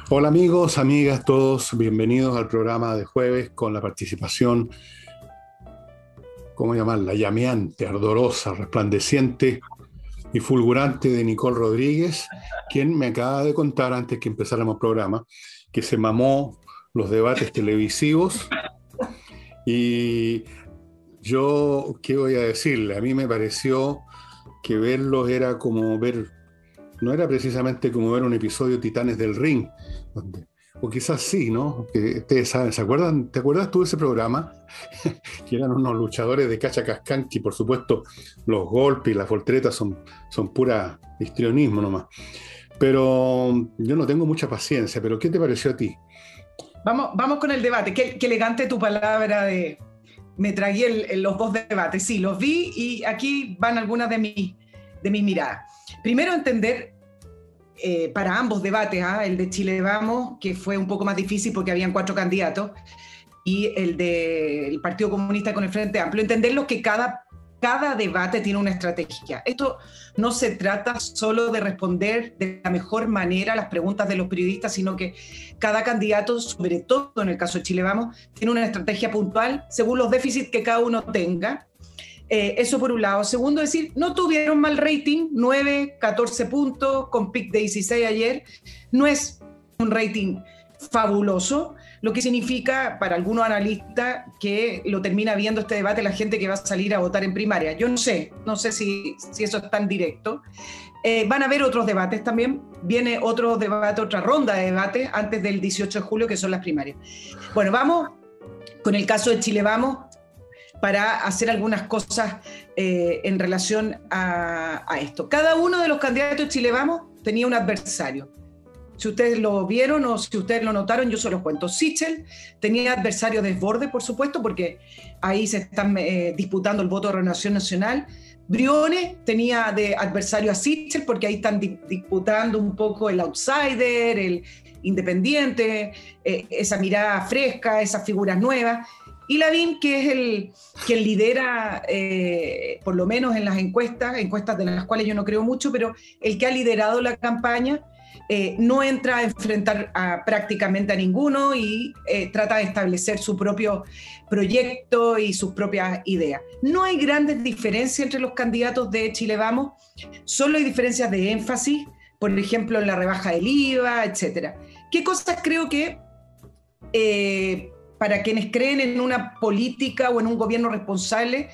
Hola amigos, amigas, todos bienvenidos al programa de jueves con la participación, ¿cómo llamarla? Llameante, ardorosa, resplandeciente y fulgurante de Nicole Rodríguez, quien me acaba de contar antes que empezáramos el programa que se mamó los debates televisivos y yo, ¿qué voy a decirle? A mí me pareció que verlos era como ver, no era precisamente como ver un episodio de Titanes del Ring, donde- o quizás sí, ¿no? Que ustedes saben, ¿se acuerdan? ¿Te acuerdas tú de ese programa? Que eran unos luchadores de cacha cascán, que por supuesto los golpes y las volteretas son pura histrionismo nomás. Pero yo no tengo mucha paciencia, pero ¿qué te pareció a ti? Vamos con el debate. Qué elegante tu palabra de me tragué los dos debates. Sí, los vi y aquí van algunas de mis miradas. Primero, entender para ambos debates, el de Chile Vamos, que fue un poco más difícil porque habían 4 candidatos, y el del Partido Comunista con el Frente Amplio, entenderlo que cada debate tiene una estrategia. Esto no se trata solo de responder de la mejor manera a las preguntas de los periodistas, sino que cada candidato, sobre todo en el caso de Chile Vamos, tiene una estrategia puntual según los déficits que cada uno tenga. Eso por un lado. Segundo, decir, no tuvieron mal rating, 9, 14 puntos, con pick de 16 ayer. No es un rating fabuloso, lo que significa para algunos analistas que lo termina viendo este debate la gente que va a salir a votar en primaria. Yo no sé si eso es tan directo. Van a haber otros debates también, viene otro debate, otra ronda de debate antes del 18 de julio, que son las primarias. Bueno, vamos con el caso de Chile Vamos para hacer algunas cosas en relación a esto. Cada uno de los candidatos de Chile Vamos tenía un adversario. Si ustedes lo vieron o si ustedes lo notaron, yo se los cuento. Sichel tenía adversario desborde, por supuesto, porque ahí se están disputando el voto de Renovación Nacional. Briones tenía de adversario a Sichel, porque ahí están disputando un poco el outsider, el independiente, esa mirada fresca, esas figuras nuevas. Y Lavín, que es el que lidera, por lo menos en las encuestas de las cuales yo no creo mucho, pero el que ha liderado la campaña, no entra a enfrentar prácticamente a ninguno y trata de establecer su propio proyecto y sus propias ideas. No hay grandes diferencias entre los candidatos de Chile Vamos, solo hay diferencias de énfasis, por ejemplo, en la rebaja del IVA, etc. ¿Qué cosas creo que para quienes creen en una política o en un gobierno responsable,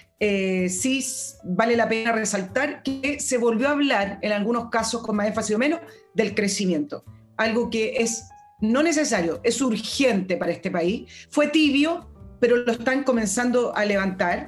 sí vale la pena resaltar que se volvió a hablar, en algunos casos con más énfasis o menos, del crecimiento? Algo que es no necesario, es urgente para este país. Fue tibio, pero lo están comenzando a levantar.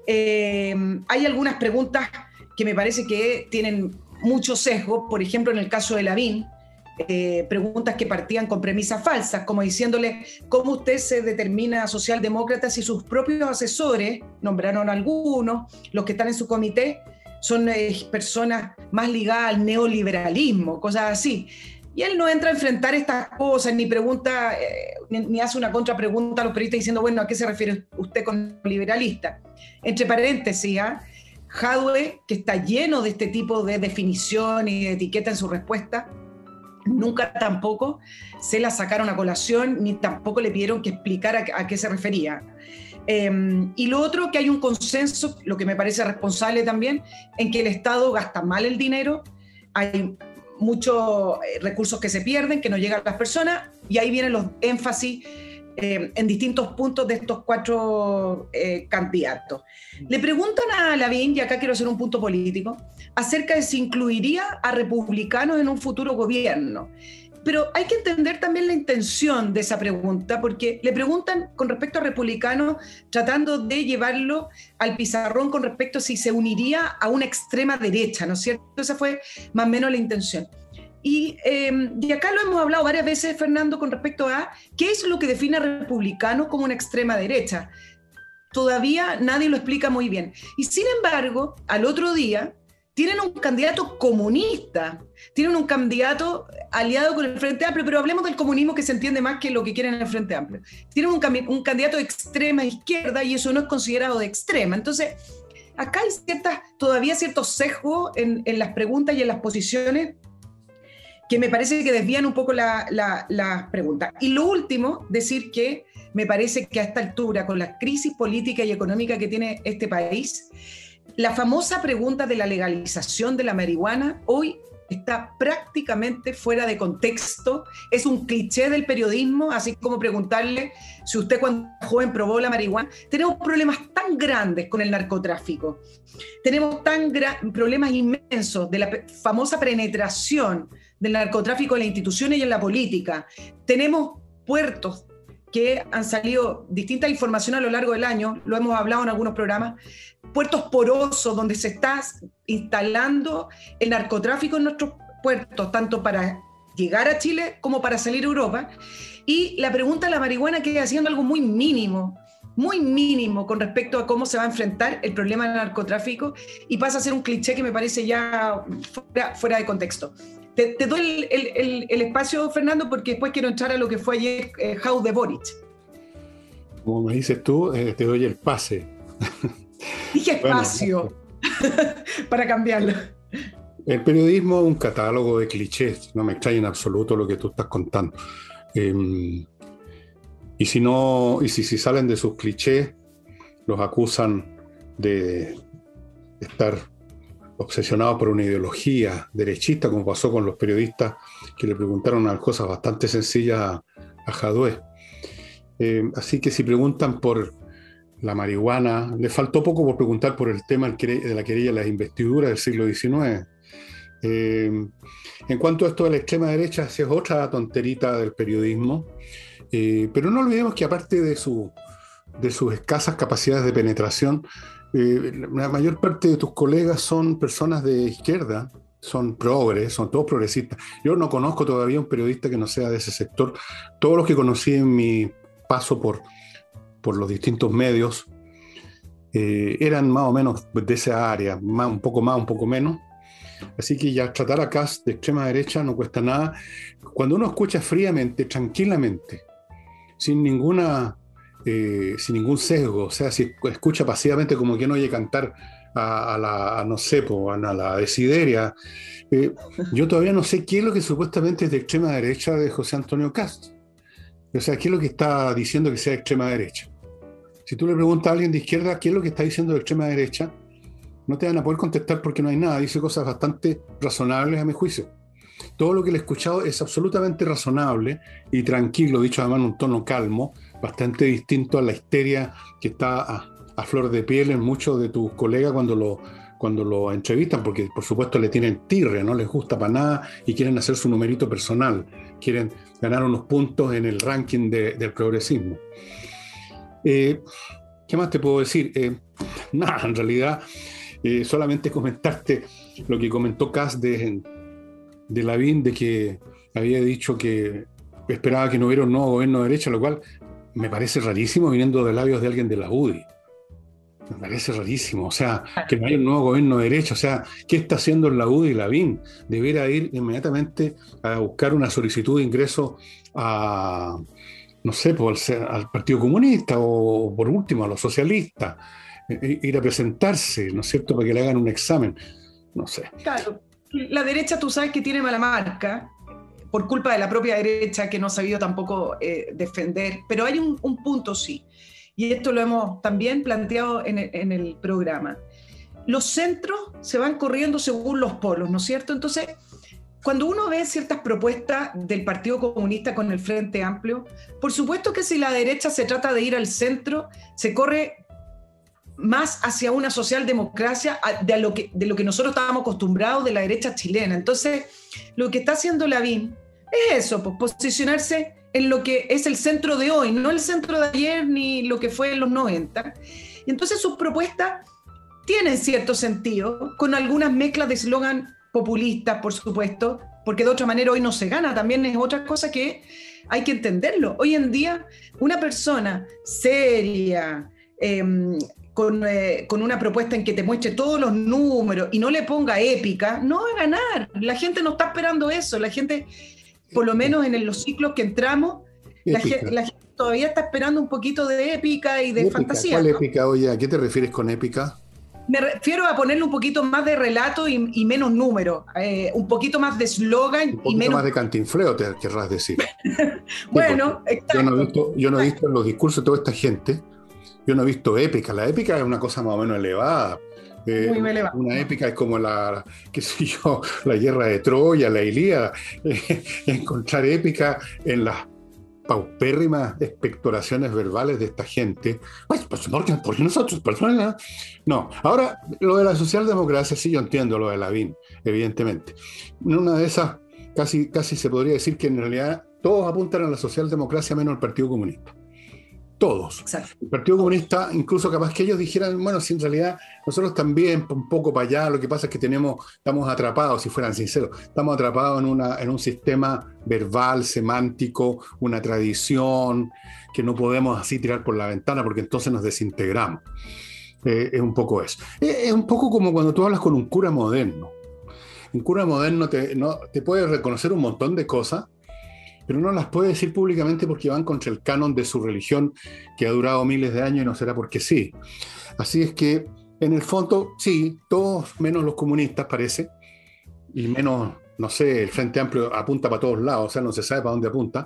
Hay algunas preguntas que me parece que tienen mucho sesgo, por ejemplo, en el caso de Lavín, preguntas que partían con premisas falsas, como diciéndole cómo usted se determina socialdemócrata si sus propios asesores, nombraron algunos, los que están en su comité, son personas más ligadas al neoliberalismo, cosas así. Y él no entra a enfrentar estas cosas, ni pregunta, ni hace una contrapregunta a los periodistas diciendo, bueno, ¿a qué se refiere usted con liberalista? Entre paréntesis, Jadwe, que está lleno de este tipo de definición y de etiqueta en su respuesta, nunca tampoco se la sacaron a colación, ni tampoco le pidieron que explicara a qué se refería. Y lo otro, que hay un consenso, lo que me parece responsable también, en que el Estado gasta mal el dinero, hay muchos recursos que se pierden, que no llegan a las personas, y ahí vienen los énfasis en distintos puntos de estos 4 candidatos. Le preguntan a Lavín, y acá quiero hacer un punto político, acerca de si incluiría a republicanos en un futuro gobierno. Pero hay que entender también la intención de esa pregunta, porque le preguntan con respecto a republicanos, tratando de llevarlo al pizarrón con respecto a si se uniría a una extrema derecha, ¿no es cierto? Esa fue más o menos la intención. Y acá lo hemos hablado varias veces, Fernando, con respecto a qué es lo que define a republicano como una extrema derecha. Todavía nadie lo explica muy bien. Y sin embargo, al otro día, tienen un candidato comunista, tienen un candidato aliado con el Frente Amplio, pero hablemos del comunismo, que se entiende más que lo que quieren en el Frente Amplio. Tienen un candidato de extrema izquierda y eso no es considerado de extrema. Entonces, acá hay todavía ciertos sesgos en las preguntas y en las posiciones que me parece que desvían un poco la pregunta. Y lo último, decir que me parece que a esta altura, con la crisis política y económica que tiene este país, la famosa pregunta de la legalización de la marihuana hoy está prácticamente fuera de contexto, es un cliché del periodismo, así como preguntarle si usted cuando era joven probó la marihuana. Tenemos problemas tan grandes con el narcotráfico, tenemos problemas inmensos de la famosa penetración del narcotráfico en las instituciones y en la política, tenemos puertos que han salido distinta información a lo largo del año, lo hemos hablado en algunos programas, puertos porosos donde se está instalando el narcotráfico en nuestros puertos, tanto para llegar a Chile como para salir a Europa. Y la pregunta de la marihuana queda haciendo algo muy mínimo con respecto a cómo se va a enfrentar el problema del narcotráfico y pasa a ser un cliché que me parece ya fuera de contexto. Te doy el espacio, Fernando, porque después quiero entrar a lo que fue ayer House de Boric. Como me dices tú, te doy el pase. Dije espacio, bueno, para cambiarlo. El periodismo es un catálogo de clichés, no me extraña en absoluto lo que tú estás contando. Y si salen de sus clichés, los acusan de estar obsesionados por una ideología derechista, como pasó con los periodistas que le preguntaron unas cosas bastante sencillas a Jadwe. Así que si preguntan por la marihuana, le faltó poco por preguntar por el tema de la querella de las investiduras del siglo XIX. En cuanto a esto de la extrema derecha, esa es otra tonterita del periodismo, pero no olvidemos que aparte de sus escasas capacidades de penetración, la mayor parte de tus colegas son personas de izquierda, son progres, son todos progresistas. Yo no conozco todavía un periodista que no sea de ese sector. Todos los que conocí en mi paso por los distintos medios eran más o menos de esa área, un poco más, un poco menos. Así que ya tratar a Kast de extrema derecha no cuesta nada. Cuando uno escucha fríamente, tranquilamente, sin ningún sesgo, o sea, si escucha pasivamente como quien oye cantar a la desideria, yo todavía no sé qué es lo que supuestamente es de extrema derecha de José Antonio Kast. O sea, ¿qué es lo que está diciendo que sea de extrema derecha? Si tú le preguntas a alguien de izquierda qué es lo que está diciendo de extrema derecha, no te van a poder contestar porque no hay nada. Dice cosas bastante razonables a mi juicio. Todo lo que le he escuchado es absolutamente razonable y tranquilo, dicho además en un tono calmo, bastante distinto a la histeria que está a flor de piel en muchos de tus colegas cuando lo entrevistan, porque por supuesto le tienen tirre, no les gusta para nada y quieren hacer su numerito personal, quieren ganar unos puntos en el ranking del progresismo. ¿Qué más te puedo decir? Nada, en realidad solamente comentarte lo que comentó Kast de Lavín, de que había dicho que esperaba que no hubiera un nuevo gobierno de derecha, lo cual me parece rarísimo viniendo de labios de alguien de la UDI. Me parece rarísimo, o sea, que no haya un nuevo gobierno de derecha, o sea, ¿qué está haciendo la UDI y Lavín? Debiera ir inmediatamente a buscar una solicitud de ingreso a, no sé, al Partido Comunista o por último a los socialistas, ir a presentarse, ¿no es cierto?, para que le hagan un examen, no sé. Claro, la derecha tú sabes que tiene mala marca, por culpa de la propia derecha que no ha sabido tampoco defender, pero hay un punto sí. Y esto lo hemos también planteado en el programa. Los centros se van corriendo según los polos, ¿no es cierto? Entonces, cuando uno ve ciertas propuestas del Partido Comunista con el Frente Amplio, por supuesto que si la derecha se trata de ir al centro, se corre más hacia una socialdemocracia de lo que nosotros estábamos acostumbrados de la derecha chilena. Entonces, lo que está haciendo Lavín es eso, pues posicionarse en lo que es el centro de hoy, no el centro de ayer ni lo que fue en los 90. Y entonces sus propuestas tienen cierto sentido, con algunas mezclas de eslogan populistas, por supuesto, porque de otra manera hoy no se gana, también es otra cosa que hay que entenderlo. Hoy en día, una persona seria, con una propuesta en que te muestre todos los números y no le ponga épica, no va a ganar. La gente no está esperando eso, la gente... Por lo menos en los ciclos que entramos, la gente todavía está esperando un poquito de épica y de fantasía. ¿Cuál épica? Oye, ¿a qué te refieres con épica? Me refiero a ponerle un poquito más de relato y menos número, un poquito más de eslogan Un y poquito menos... más de cantinfleo, te querrás decir. Bueno, Sí, exacto. yo no he visto en los discursos de toda esta gente, yo no he visto épica. La épica es una cosa más o menos elevada. Muy elevado. Una épica es como qué sé yo, la guerra de Troya, la Ilíada. Encontrar épica en las paupérrimas expectoraciones verbales de esta gente. Pues, ¿por qué nosotros? Personas? No. Ahora, lo de la socialdemocracia, sí, yo entiendo lo de Lavín, evidentemente. En una de esas, casi se podría decir que en realidad todos apuntan a la socialdemocracia menos al Partido Comunista. Todos. Exacto. El Partido Comunista, incluso capaz que ellos dijeran, bueno, si en realidad nosotros también, un poco para allá, lo que pasa es que estamos atrapados, si fueran sinceros, estamos atrapados en un sistema verbal, semántico, una tradición que no podemos así tirar por la ventana porque entonces nos desintegramos. Es un poco eso. Es un poco como cuando tú hablas con un cura moderno. Un cura moderno te puede reconocer un montón de cosas, pero no las puede decir públicamente porque van contra el canon de su religión que ha durado miles de años y no será porque sí. Así es que, en el fondo, sí, todos menos los comunistas parece, y menos, no sé, el Frente Amplio apunta para todos lados, o sea, no se sabe para dónde apunta.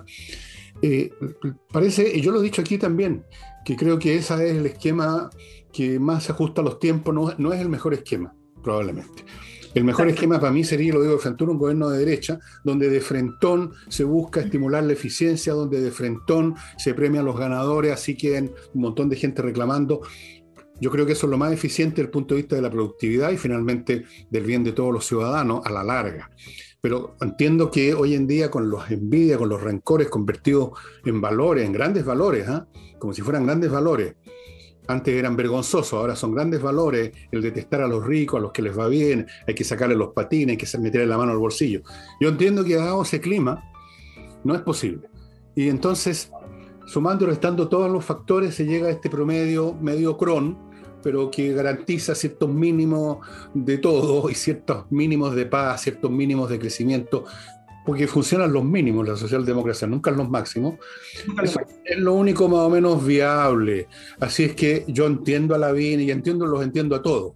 Parece, y yo lo he dicho aquí también, que creo que ese es el esquema que más se ajusta a los tiempos, no es el mejor esquema, probablemente. El mejor esquema para mí sería, lo digo de frente, un gobierno de derecha, donde de frentón se busca estimular la eficiencia, donde de frentón se premian los ganadores, así queden un montón de gente reclamando. Yo creo que eso es lo más eficiente desde el punto de vista de la productividad y finalmente del bien de todos los ciudadanos a la larga. Pero entiendo que hoy en día con las envidias, con los rencores convertidos en valores, en grandes valores, como si fueran grandes valores. Antes eran vergonzosos, ahora son grandes valores el detestar a los ricos, a los que les va bien, hay que sacarle los patines, hay que meterle la mano al bolsillo. Yo entiendo que dado ese clima, no es posible. Y entonces, sumando y restando todos los factores, se llega a este promedio mediocrón, pero que garantiza ciertos mínimos de todo y ciertos mínimos de paz, ciertos mínimos de crecimiento, porque funcionan los mínimos, la socialdemocracia, nunca los máximos. Eso es lo único más o menos viable. Así es que yo entiendo a Lavín y los entiendo a todos.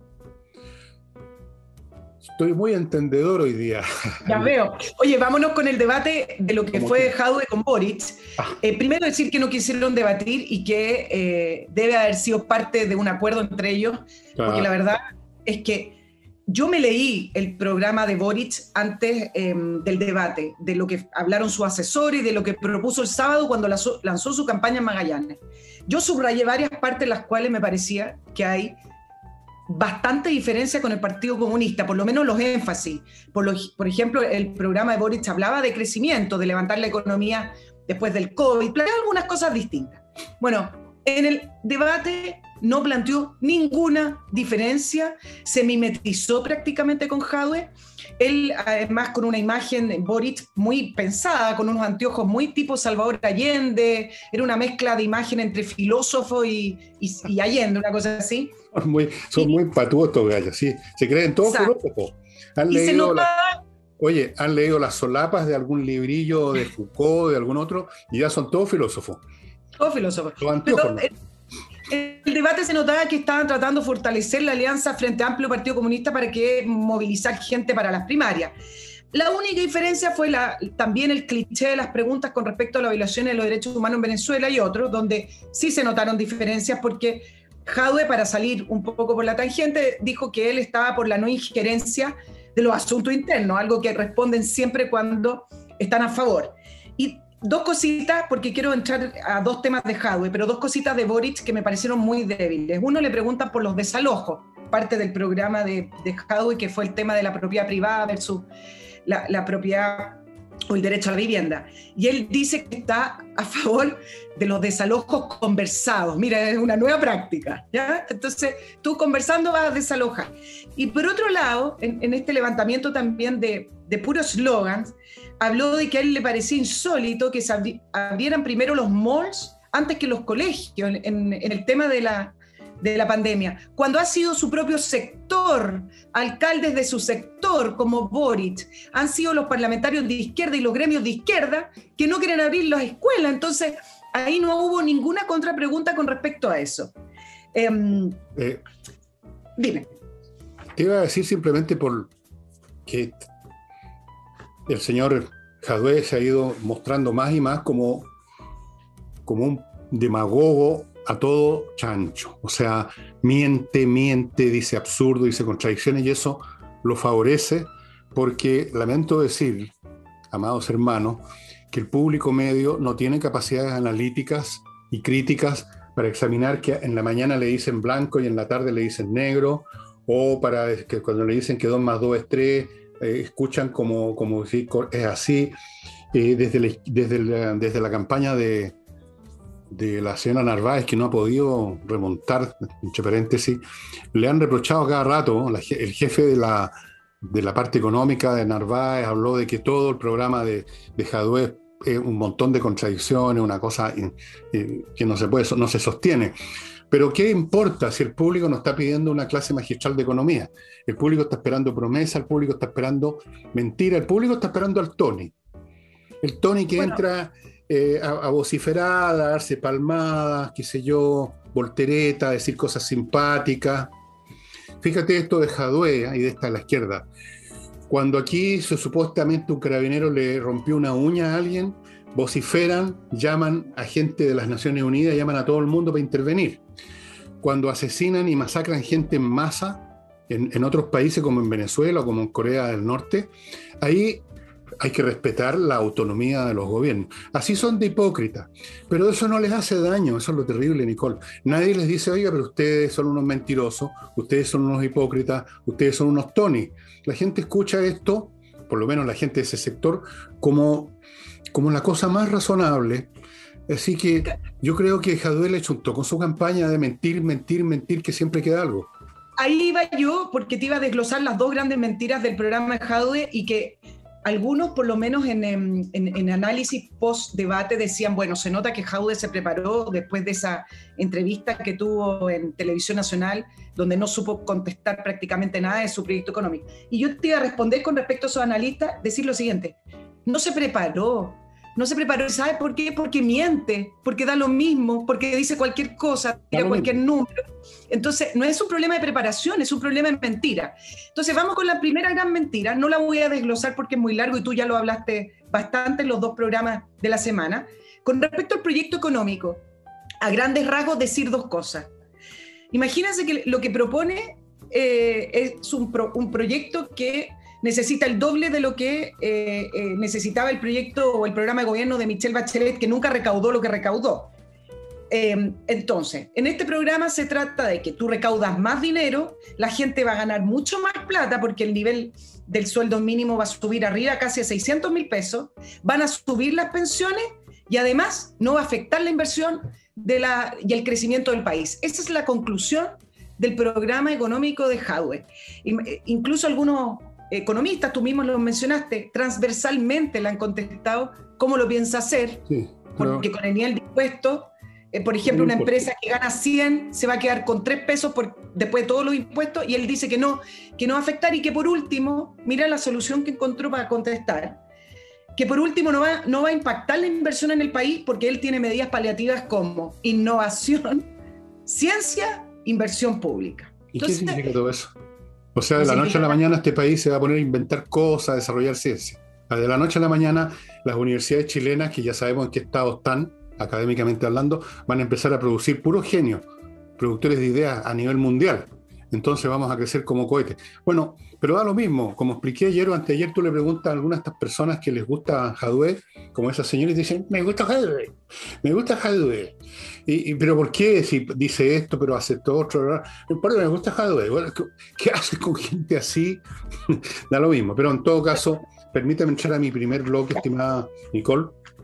Estoy muy entendedor hoy día. Ya veo. Oye, vámonos con el debate de lo que fue Jadwe con Boric. Primero decir que no quisieron debatir y que debe haber sido parte de un acuerdo entre ellos, porque la verdad es que yo me leí el programa de Boric antes del debate, de lo que hablaron sus asesores y de lo que propuso el sábado cuando lanzó su campaña en Magallanes. Yo subrayé varias partes en las cuales me parecía que hay bastante diferencia con el Partido Comunista, por lo menos los énfasis. Por ejemplo, el programa de Boric hablaba de crecimiento, de levantar la economía después del COVID, planteaba algunas cosas distintas. Bueno, en el debate no planteó ninguna diferencia, se mimetizó prácticamente con Jadwe. Él, además, con una imagen, Boric, muy pensada, con unos anteojos muy tipo Salvador Allende, era una mezcla de imagen entre filósofo y Allende, una cosa así. Son muy patuos estos gallos, sí. Se creen todos filósofos. ¿Han leído las solapas de algún librillo de Foucault, de algún otro? Y ya son todos filósofos. Todos filósofos. Los anteojos, ¿no? El debate se notaba que estaban tratando de fortalecer la alianza Frente Amplio Partido Comunista para que movilizar gente para las primarias. La única diferencia fue también el cliché de las preguntas con respecto a la violación de los derechos humanos en Venezuela y otros, donde sí se notaron diferencias porque Jadwe, para salir un poco por la tangente, dijo que él estaba por la no injerencia de los asuntos internos, algo que responden siempre cuando están a favor. Y dos cositas, porque quiero entrar a dos temas de Jadwe, pero dos cositas de Boric que me parecieron muy débiles. Uno, le preguntan por los desalojos, parte del programa de Jadwe, que fue el tema de la propiedad privada versus la propiedad o el derecho a la vivienda. Y él dice que está a favor de los desalojos conversados. Mira, es una nueva práctica, ¿ya? Entonces, tú conversando vas a desalojar. Y por otro lado, en este levantamiento también de puros slogans, habló de que a él le parecía insólito que se abrieran primero los malls antes que los colegios en el tema de la pandemia, cuando ha sido su propio sector, alcaldes de su sector como Boric, han sido los parlamentarios de izquierda y los gremios de izquierda que no quieren abrir las escuelas. Entonces, ahí no hubo ninguna contrapregunta con respecto a eso. Dime. te iba a decir simplemente por que el señor Jadwe se ha ido mostrando más y más como un demagogo a todo chancho. O sea, miente, dice absurdo, dice contradicciones, y eso lo favorece porque, lamento decir, amados hermanos, que el público medio no tiene capacidades analíticas y críticas para examinar que en la mañana le dicen blanco y en la tarde le dicen negro, o para que cuando le dicen que 2 más 2 es 3, escuchan como si es así. Desde la campaña de la señora Narváez, que no ha podido remontar, entre paréntesis, le han reprochado cada rato, el jefe de la parte económica de Narváez habló de que todo el programa de Jadwe es un montón de contradicciones, una cosa que no se sostiene. Pero ¿qué importa si el público no está pidiendo una clase magistral de economía? El público está esperando promesa, el público está esperando mentira, el público está esperando al Tony. El Tony que entra a vociferar, a darse palmadas, qué sé yo, voltereta, a decir cosas simpáticas. Fíjate esto de Jadwe, ahí está a la izquierda. Cuando aquí supuestamente un carabinero le rompió una uña a alguien, vociferan, llaman a gente de las Naciones Unidas, llaman a todo el mundo para intervenir. Cuando asesinan y masacran gente en masa en otros países como en Venezuela o como en Corea del Norte, ahí hay que respetar la autonomía de los gobiernos. Así son de hipócritas, pero eso no les hace daño, eso es lo terrible, Nicole. Nadie les dice, oiga, pero ustedes son unos mentirosos, ustedes son unos hipócritas, ustedes son unos Tony. La gente escucha esto, por lo menos la gente de ese sector, como la cosa más razonable. Así que yo creo que Jadwe le chuntó con su campaña de mentir, que siempre queda algo. Ahí iba yo, porque te iba a desglosar las 2 grandes mentiras del programa de Jadwe, y que algunos, por lo menos en análisis post-debate, decían, bueno, se nota que Jadwe se preparó después de esa entrevista que tuvo en Televisión Nacional, donde no supo contestar prácticamente nada de su proyecto económico. Y yo te iba a responder con respecto a esos analistas, decir lo siguiente: no se preparó. ¿Sabe por qué? Porque miente, porque da lo mismo, porque dice cualquier cosa, tira cualquier número. Entonces, no es un problema de preparación, es un problema de mentira. Entonces, vamos con la primera gran mentira. No la voy a desglosar porque es muy largo y tú ya lo hablaste bastante en los 2 programas de la semana. Con respecto al proyecto económico, a grandes rasgos decir 2 cosas. Imagínense que lo que propone es un proyecto que necesita el doble de lo que necesitaba el proyecto o el programa de gobierno de Michelle Bachelet, que nunca recaudó lo que recaudó. Entonces, en este programa se trata de que tú recaudas más dinero, la gente va a ganar mucho más plata porque el nivel del sueldo mínimo va a subir arriba casi a 600.000 pesos, van a subir las pensiones y además no va a afectar la inversión y el crecimiento del país. Esa es la conclusión del programa económico de Jadwe. Incluso algunos economistas, tú mismo lo mencionaste, transversalmente le han contestado cómo lo piensa hacer, sí, porque con el nivel de impuestos, por ejemplo, una empresa que gana 100 se va a quedar con 3 pesos después de todos los impuestos, y él dice que no va a afectar, y que por último, mira la solución que encontró para contestar, que por último no va a impactar la inversión en el país porque él tiene medidas paliativas como innovación, ciencia, inversión pública. Entonces, ¿qué significa todo eso? O sea, de la noche a la mañana este país se va a poner a inventar cosas, a desarrollar ciencia. De la noche a la mañana las universidades chilenas, que ya sabemos en qué estado están, académicamente hablando, van a empezar a producir puros genios, productores de ideas a nivel mundial. Entonces vamos a crecer como cohetes. Bueno, pero da lo mismo. Como expliqué ayer o anteayer, tú le preguntas a algunas de estas personas que les gusta Jadwe, como esas señoras, y dicen, me gusta Jadwe. ¿Pero por qué? Si dice esto, pero hace todo otro. Me gusta Jadwe. Bueno, ¿qué haces con gente así? Da lo mismo. Pero en todo caso, permítame entrar a mi primer bloque, estimada Nicole.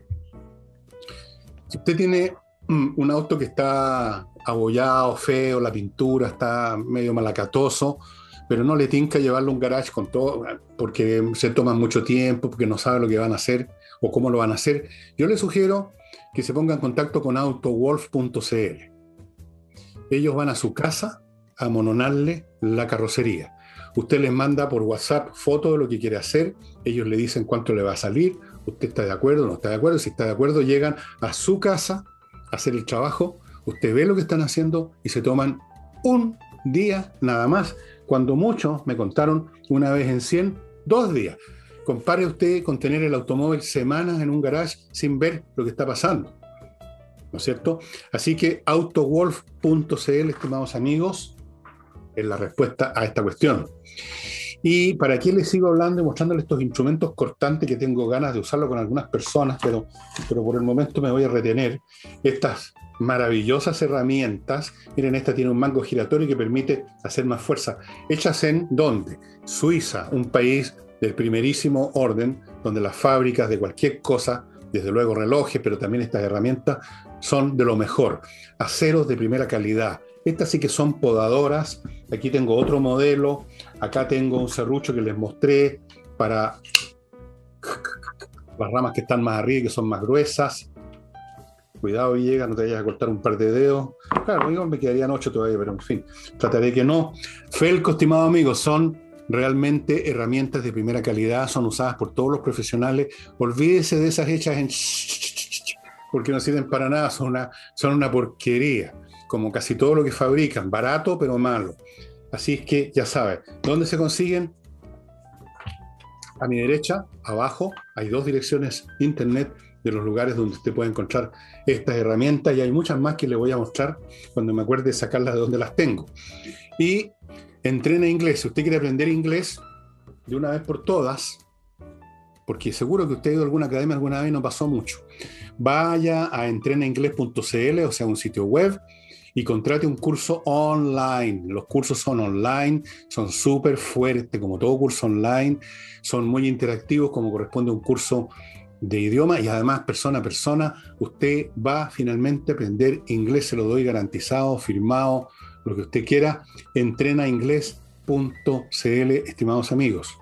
Si usted tiene un auto que está abollado, feo, la pintura está medio malacatoso, pero no le tinca llevarlo a un garage con todo, porque se toman mucho tiempo, porque no sabe lo que van a hacer o cómo lo van a hacer, yo le sugiero que se ponga en contacto con autowolf.cl. Ellos van a su casa a amononarle la carrocería. Usted les manda por WhatsApp fotos de lo que quiere hacer, ellos le dicen cuánto le va a salir, usted está de acuerdo, no está de acuerdo, si está de acuerdo llegan a su casa a hacer el trabajo, usted ve lo que están haciendo y se toman un días nada más, cuando muchos me contaron una vez en 100, 2 días. Compare usted con tener el automóvil semanas en un garage sin ver lo que está pasando, ¿no es cierto? Así que autowolf.cl, estimados amigos, es la respuesta a esta cuestión. Y para qué les sigo hablando y mostrándoles estos instrumentos cortantes que tengo ganas de usarlo con algunas personas, pero por el momento me voy a retener. Estas maravillosas herramientas, miren, esta tiene un mango giratorio que permite hacer más fuerza. ¿Hechas en dónde? Suiza, un país del primerísimo orden, donde las fábricas de cualquier cosa, desde luego relojes, pero también estas herramientas, son de lo mejor. Aceros de primera calidad. Estas sí que son podadoras. Aquí tengo otro modelo. Acá tengo un serrucho que les mostré para las ramas que están más arriba y que son más gruesas. Cuidado, Villegas, no te vayas a cortar un par de dedos. Claro, igual me quedarían 8 todavía, pero en fin, trataré que no. Felco, estimados amigos, son realmente herramientas de primera calidad, son usadas por todos los profesionales. Olvídese de esas hechas en porque no sirven para nada, son una porquería, como casi todo lo que fabrican, barato pero malo. Así es que ya sabes, ¿dónde se consiguen? A mi derecha, abajo, hay 2 direcciones internet de los lugares donde usted puede encontrar estas herramientas, y hay muchas más que le voy a mostrar cuando me acuerde de sacarlas de donde las tengo. Y entrena inglés. Si usted quiere aprender inglés de una vez por todas, porque seguro que usted ha ido a alguna academia alguna vez y no pasó mucho, vaya a entrenainglés.cl, o sea, un sitio web, y contrate un curso online. Los cursos son online, son súper fuertes, como todo curso online, son muy interactivos, como corresponde a un curso de idioma, y además persona a persona, usted va finalmente a aprender inglés, se lo doy garantizado, firmado, lo que usted quiera. Entrenainglés.cl, estimados amigos.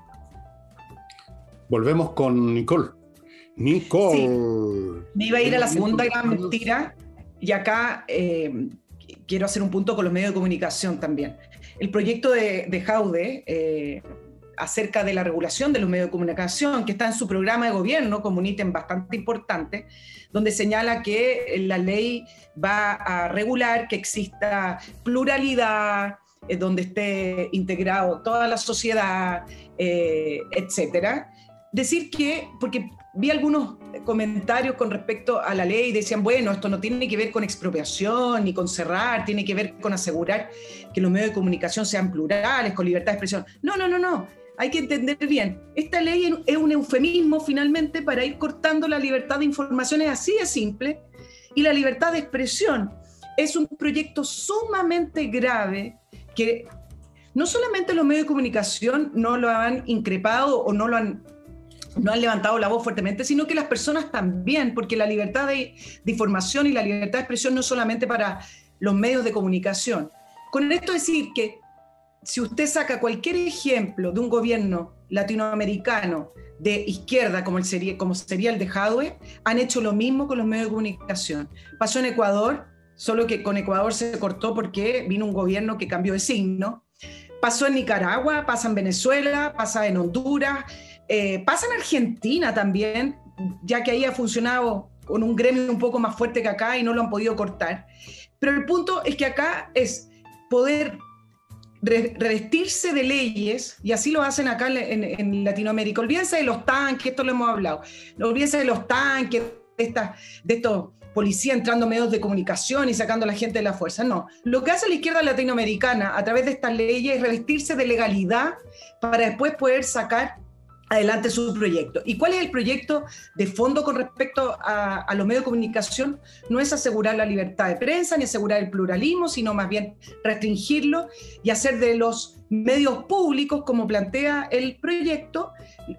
Volvemos con Nicole. Nicole. Sí, me iba a ir a la segunda gran mentira, y acá quiero hacer un punto con los medios de comunicación también. El proyecto de Jaude acerca de la regulación de los medios de comunicación, que está en su programa de gobierno como un ítem bastante importante, donde señala que la ley va a regular que exista pluralidad, donde esté integrado toda la sociedad, etcétera. Decir que, porque vi algunos comentarios con respecto a la ley, decían, bueno, esto no tiene que ver con expropiación ni con cerrar, tiene que ver con asegurar que los medios de comunicación sean plurales, con libertad de expresión. No. Hay que entender bien, esta ley es un eufemismo finalmente para ir cortando la libertad de información, es así de simple, y la libertad de expresión es un proyecto sumamente grave que no solamente los medios de comunicación no lo han increpado o no han levantado la voz fuertemente, sino que las personas también, porque la libertad de información y la libertad de expresión no es solamente para los medios de comunicación. Con esto decir que si usted saca cualquier ejemplo de un gobierno latinoamericano de izquierda, como sería el de Jadwe, han hecho lo mismo con los medios de comunicación. Pasó en Ecuador, solo que con Ecuador se cortó porque vino un gobierno que cambió de signo. Pasó en Nicaragua, pasa en Venezuela, pasa en Honduras, pasa en Argentina también, ya que ahí ha funcionado con un gremio un poco más fuerte que acá y no lo han podido cortar. Pero el punto es que acá es poder revestirse de leyes, y así lo hacen acá en Latinoamérica. Olvídense de los tanques, esto lo hemos hablado, olvídense de los tanques, de estos policías entrando a medios de comunicación y sacando a la gente de la fuerza. No, lo que hace la izquierda latinoamericana a través de estas leyes es revestirse de legalidad para después poder sacar adelante su proyecto. ¿Y cuál es el proyecto de fondo con respecto a los medios de comunicación? No es asegurar la libertad de prensa ni asegurar el pluralismo, sino más bien restringirlo y hacer de los medios públicos, como plantea el proyecto,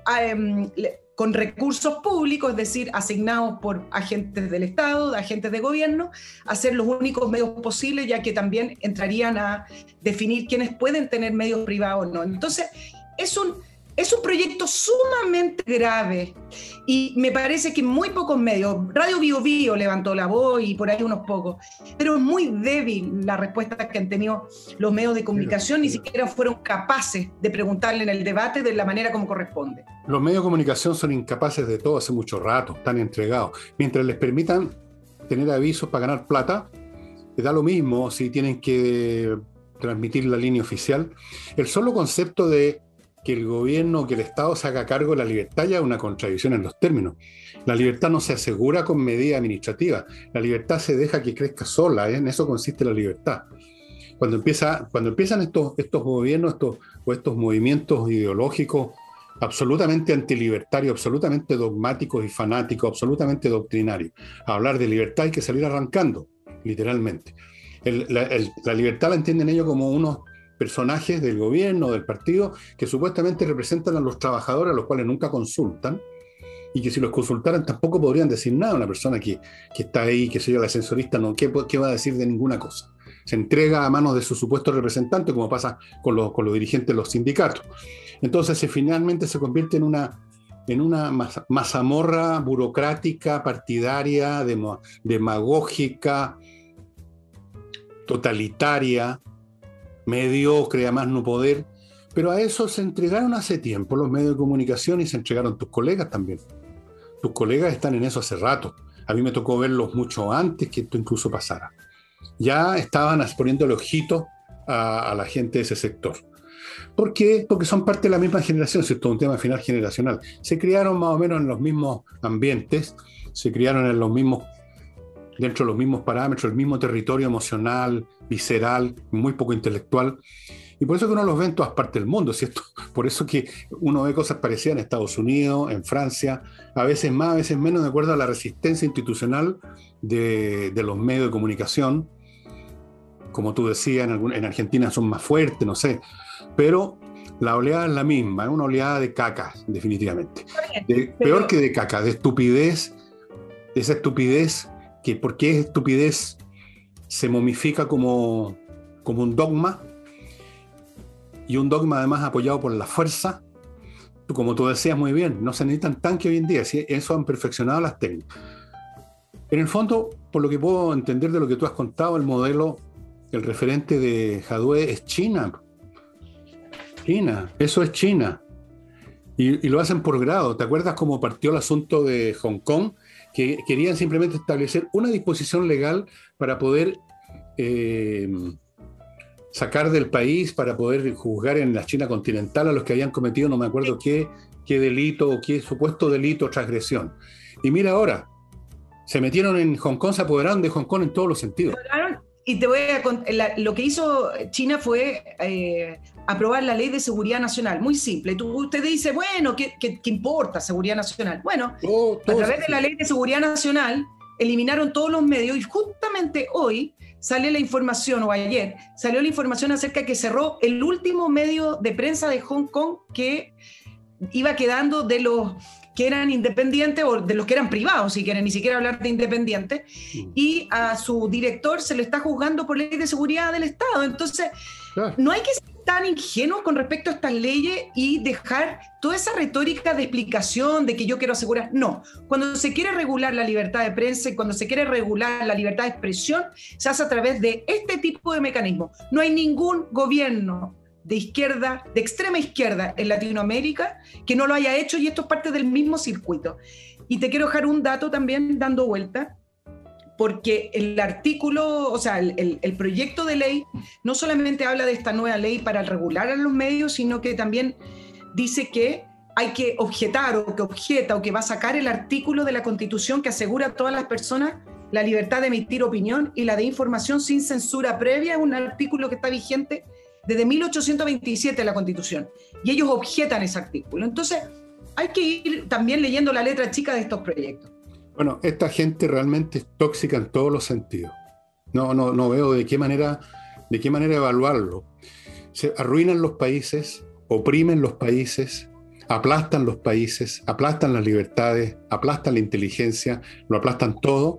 con recursos públicos, es decir, asignados por agentes del Estado, de agentes de gobierno, hacer los únicos medios posibles, ya que también entrarían a definir quiénes pueden tener medios privados o no. Entonces, es un proyecto sumamente grave, y me parece que muy pocos medios, Radio Bio Bio levantó la voz y por ahí unos pocos, pero es muy débil la respuesta que han tenido los medios de comunicación, ni siquiera fueron capaces de preguntarle en el debate de la manera como corresponde. Los medios de comunicación son incapaces de todo hace mucho rato, están entregados. Mientras les permitan tener avisos para ganar plata, les da lo mismo si tienen que transmitir la línea oficial. El solo concepto de que el gobierno, que el Estado se haga cargo de la libertad ya es una contradicción en los términos. La libertad no se asegura con medidas administrativas, la libertad se deja que crezca sola, ¿eh? En eso consiste la libertad. Cuando empiezan estos gobiernos o estos movimientos ideológicos absolutamente antilibertarios, absolutamente dogmáticos y fanáticos, absolutamente doctrinarios, a hablar de libertad hay que salir arrancando, literalmente. La libertad la entienden ellos como unos personajes del gobierno, del partido, que supuestamente representan a los trabajadores, a los cuales nunca consultan, y que si los consultaran tampoco podrían decir nada. Una persona que está ahí, que soy yo, la ascensorista, no, ¿qué va a decir de ninguna cosa? Se entrega a manos de su supuesto representante, como pasa con los dirigentes de los sindicatos. Entonces finalmente se convierte en una mazamorra burocrática, partidaria, demagógica, totalitaria, mediocre, a más no poder. Pero a eso se entregaron hace tiempo los medios de comunicación y se entregaron tus colegas también. Tus colegas están en eso hace rato. A mí me tocó verlos mucho antes que esto incluso pasara. Ya estaban poniéndole ojito a la gente de ese sector. ¿Por qué? Porque son parte de la misma generación, esto es un tema final generacional. Se criaron más o menos en los mismos ambientes, se criaron dentro de los mismos parámetros, el mismo territorio emocional, visceral, muy poco intelectual. Y por eso que uno los ve en todas partes del mundo, ¿cierto? Por eso que uno ve cosas parecidas en Estados Unidos, en Francia, a veces más, a veces menos, de acuerdo a la resistencia institucional de los medios de comunicación. Como tú decías, en Argentina son más fuertes, no sé. Pero la oleada es la misma, es una oleada de cacas, definitivamente. Peor que de caca, de estupidez, de esa estupidez que, porque es estupidez, se momifica como un dogma, y un dogma además apoyado por la fuerza. Como tú decías muy bien, no se necesitan tanques hoy en día, ¿sí? Eso han perfeccionado las técnicas. En el fondo, por lo que puedo entender de lo que tú has contado, el modelo, el referente de Jadwe es China. Eso es China. Y lo hacen por grado. ¿Te acuerdas cómo partió el asunto de Hong Kong? Que querían simplemente establecer una disposición legal para poder sacar del país, para poder juzgar en la China continental a los que habían cometido, no me acuerdo qué delito o qué supuesto delito o transgresión. Y mira ahora, se metieron en Hong Kong, se apoderaron de Hong Kong en todos los sentidos. Y te voy a contar, lo que hizo China fue aprobar la Ley de Seguridad Nacional, muy simple. Usted dice, bueno, ¿qué importa seguridad nacional? Bueno, a través de la Ley de Seguridad Nacional eliminaron todos los medios y justamente hoy sale la información, o ayer, salió la información acerca de que cerró el último medio de prensa de Hong Kong que iba quedando de los que eran independientes o de los que eran privados, si quieren, ni siquiera hablar de independientes, y a su director se le está juzgando por ley de seguridad del Estado. Entonces, no hay que ser tan ingenuos con respecto a estas leyes y dejar toda esa retórica de explicación de que yo quiero asegurar. No, cuando se quiere regular la libertad de prensa y cuando se quiere regular la libertad de expresión, se hace a través de este tipo de mecanismos. No hay ningún gobierno de izquierda, de extrema izquierda en Latinoamérica que no lo haya hecho, y esto es parte del mismo circuito. Y te quiero dejar un dato también dando vuelta, porque el artículo, o sea, el proyecto de ley no solamente habla de esta nueva ley para regular a los medios, sino que también dice que hay que objetar o que objeta o que va a sacar el artículo de la Constitución que asegura a todas las personas la libertad de emitir opinión y la de información sin censura previa. Es un artículo que está vigente desde 1827 en la Constitución, y ellos objetan ese artículo. Entonces, hay que ir también leyendo la letra chica de estos proyectos. Bueno, esta gente realmente es tóxica en todos los sentidos. No veo de qué manera evaluarlo. Se arruinan los países, oprimen los países, aplastan los países, aplastan las libertades, aplastan la inteligencia, lo aplastan todo,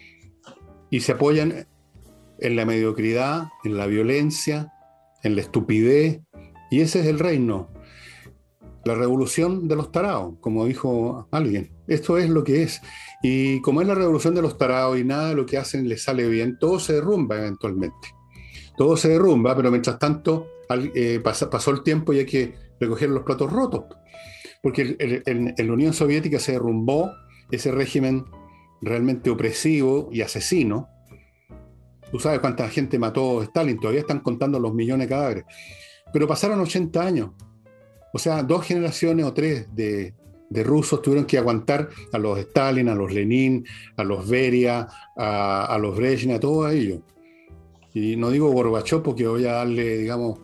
y se apoyan en la mediocridad, en la violencia, en la estupidez, y ese es el reino. La revolución de los tarados, como dijo alguien. Esto es lo que es. Y como es la revolución de los tarados y nada de lo que hacen les sale bien, todo se derrumba eventualmente. Todo se derrumba, pero mientras tanto pasó el tiempo y hay que recoger los platos rotos. Porque en la Unión Soviética se derrumbó ese régimen realmente opresivo y asesino. Tú sabes cuánta gente mató Stalin, todavía están contando los millones de cadáveres. Pero pasaron 80 años. O sea, 2 generaciones o 3 de rusos tuvieron que aguantar a los Stalin, a los Lenin, a los Beria, a los Brezhnev, a todos ellos. Y no digo Gorbachov porque voy a darle, digamos,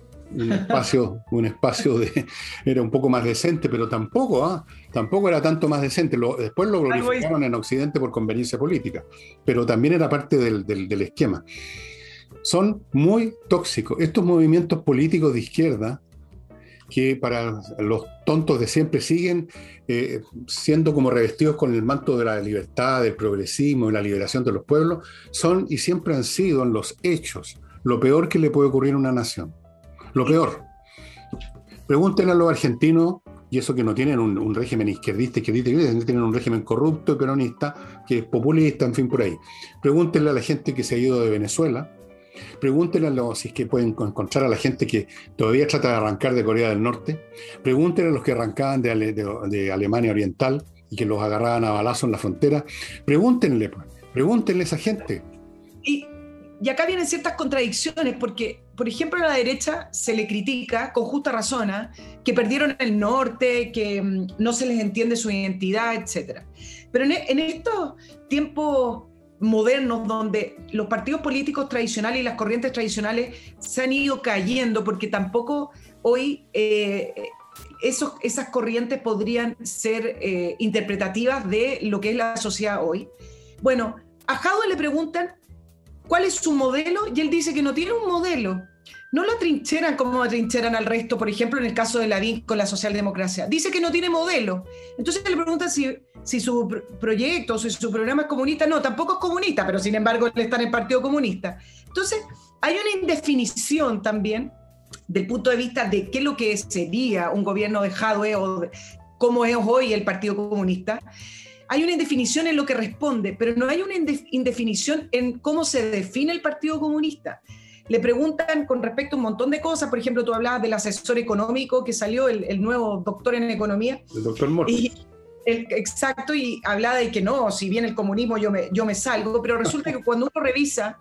un espacio era un poco más decente, pero tampoco era tanto más decente. Después lo glorificaron en Occidente por conveniencia política, pero también era parte del esquema. Son muy tóxicos. Estos movimientos políticos de izquierda, que para los tontos de siempre siguen siendo como revestidos con el manto de la libertad, del progresismo y la liberación de los pueblos, son y siempre han sido en los hechos lo peor que le puede ocurrir a una nación. Lo peor. Pregúntenle a los argentinos, y eso que no tienen un régimen izquierdista, tienen un régimen corrupto y peronista, que es populista, en fin, por ahí. Pregúntenle a la gente que se ha ido de Venezuela. Pregúntenle si es que pueden encontrar a la gente que todavía trata de arrancar de Corea del Norte. Pregúntenle a los que arrancaban de Alemania Oriental y que los agarraban a balazos en la frontera. Pregúntenle a esa gente. Y acá vienen ciertas contradicciones, porque, por ejemplo, a la derecha se le critica, con justa razón, que perdieron el norte, que no se les entiende su identidad, etc. Pero en estos tiempos modernos, donde los partidos políticos tradicionales y las corrientes tradicionales se han ido cayendo, porque tampoco hoy esas corrientes podrían ser interpretativas de lo que es la sociedad hoy. Bueno, a Jadwe le preguntan ¿cuál es su modelo? Y él dice que no tiene un modelo. No lo atrincheran como atrincheran al resto, por ejemplo, en el caso de Lavín con la socialdemocracia. Dice que no tiene modelo. Entonces le preguntan si su proyecto, si su programa es comunista. No, tampoco es comunista, pero sin embargo él está en el Partido Comunista. Entonces hay una indefinición también del punto de vista de qué es lo que sería un gobierno de Jadwe o cómo es hoy el Partido Comunista. Hay una indefinición en lo que responde, pero no hay una indefinición en cómo se define el Partido Comunista. Le preguntan con respecto a un montón de cosas. Por ejemplo, tú hablabas del asesor económico que salió, el nuevo doctor en economía. El doctor Mortis. Exacto, y hablaba de que no, si bien el comunismo yo me salgo, pero resulta que cuando uno revisa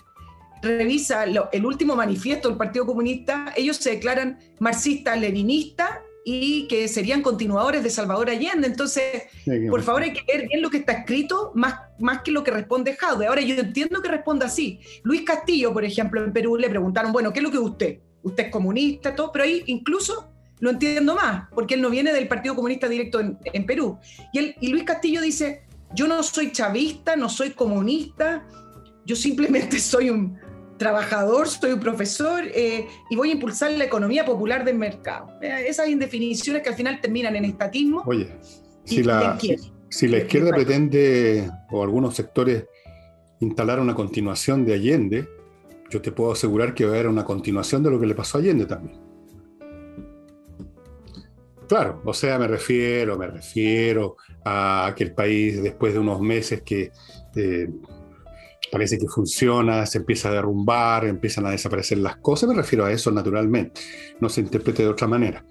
el último manifiesto del Partido Comunista, ellos se declaran marxistas, leninistas, y que serían continuadores de Salvador Allende. Entonces, por favor, hay que leer bien lo que está escrito, más que lo que responde Jadwe. Ahora, yo entiendo que responda así. Luis Castillo, por ejemplo, en Perú, le preguntaron, bueno, ¿qué es lo que usted? Usted es comunista, todo, pero ahí incluso lo entiendo más, porque él no viene del Partido Comunista directo en Perú. Y Luis Castillo dice, yo no soy chavista, no soy comunista, yo simplemente soy un trabajador, soy un profesor y voy a impulsar la economía popular del mercado. Esas indefiniciones que al final terminan en estatismo. Oye, si la izquierda pretende, o algunos sectores, instalar una continuación de Allende, yo te puedo asegurar que va a haber una continuación de lo que le pasó a Allende también. Claro, o sea, me refiero a que el país, después de unos meses que parece que funciona, se empieza a derrumbar, empiezan a desaparecer las cosas. Me refiero a eso naturalmente, no se interprete de otra manera.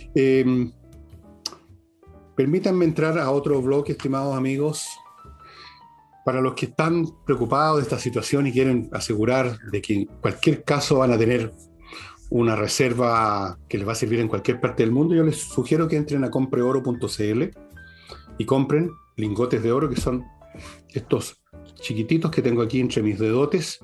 Permítanme entrar a otro bloque, estimados amigos. Para los que están preocupados de esta situación y quieren asegurar de que en cualquier caso van a tener una reserva que les va a servir en cualquier parte del mundo, yo les sugiero que entren a compreoro.cl y compren lingotes de oro, que son estos chiquititos que tengo aquí entre mis dedotes.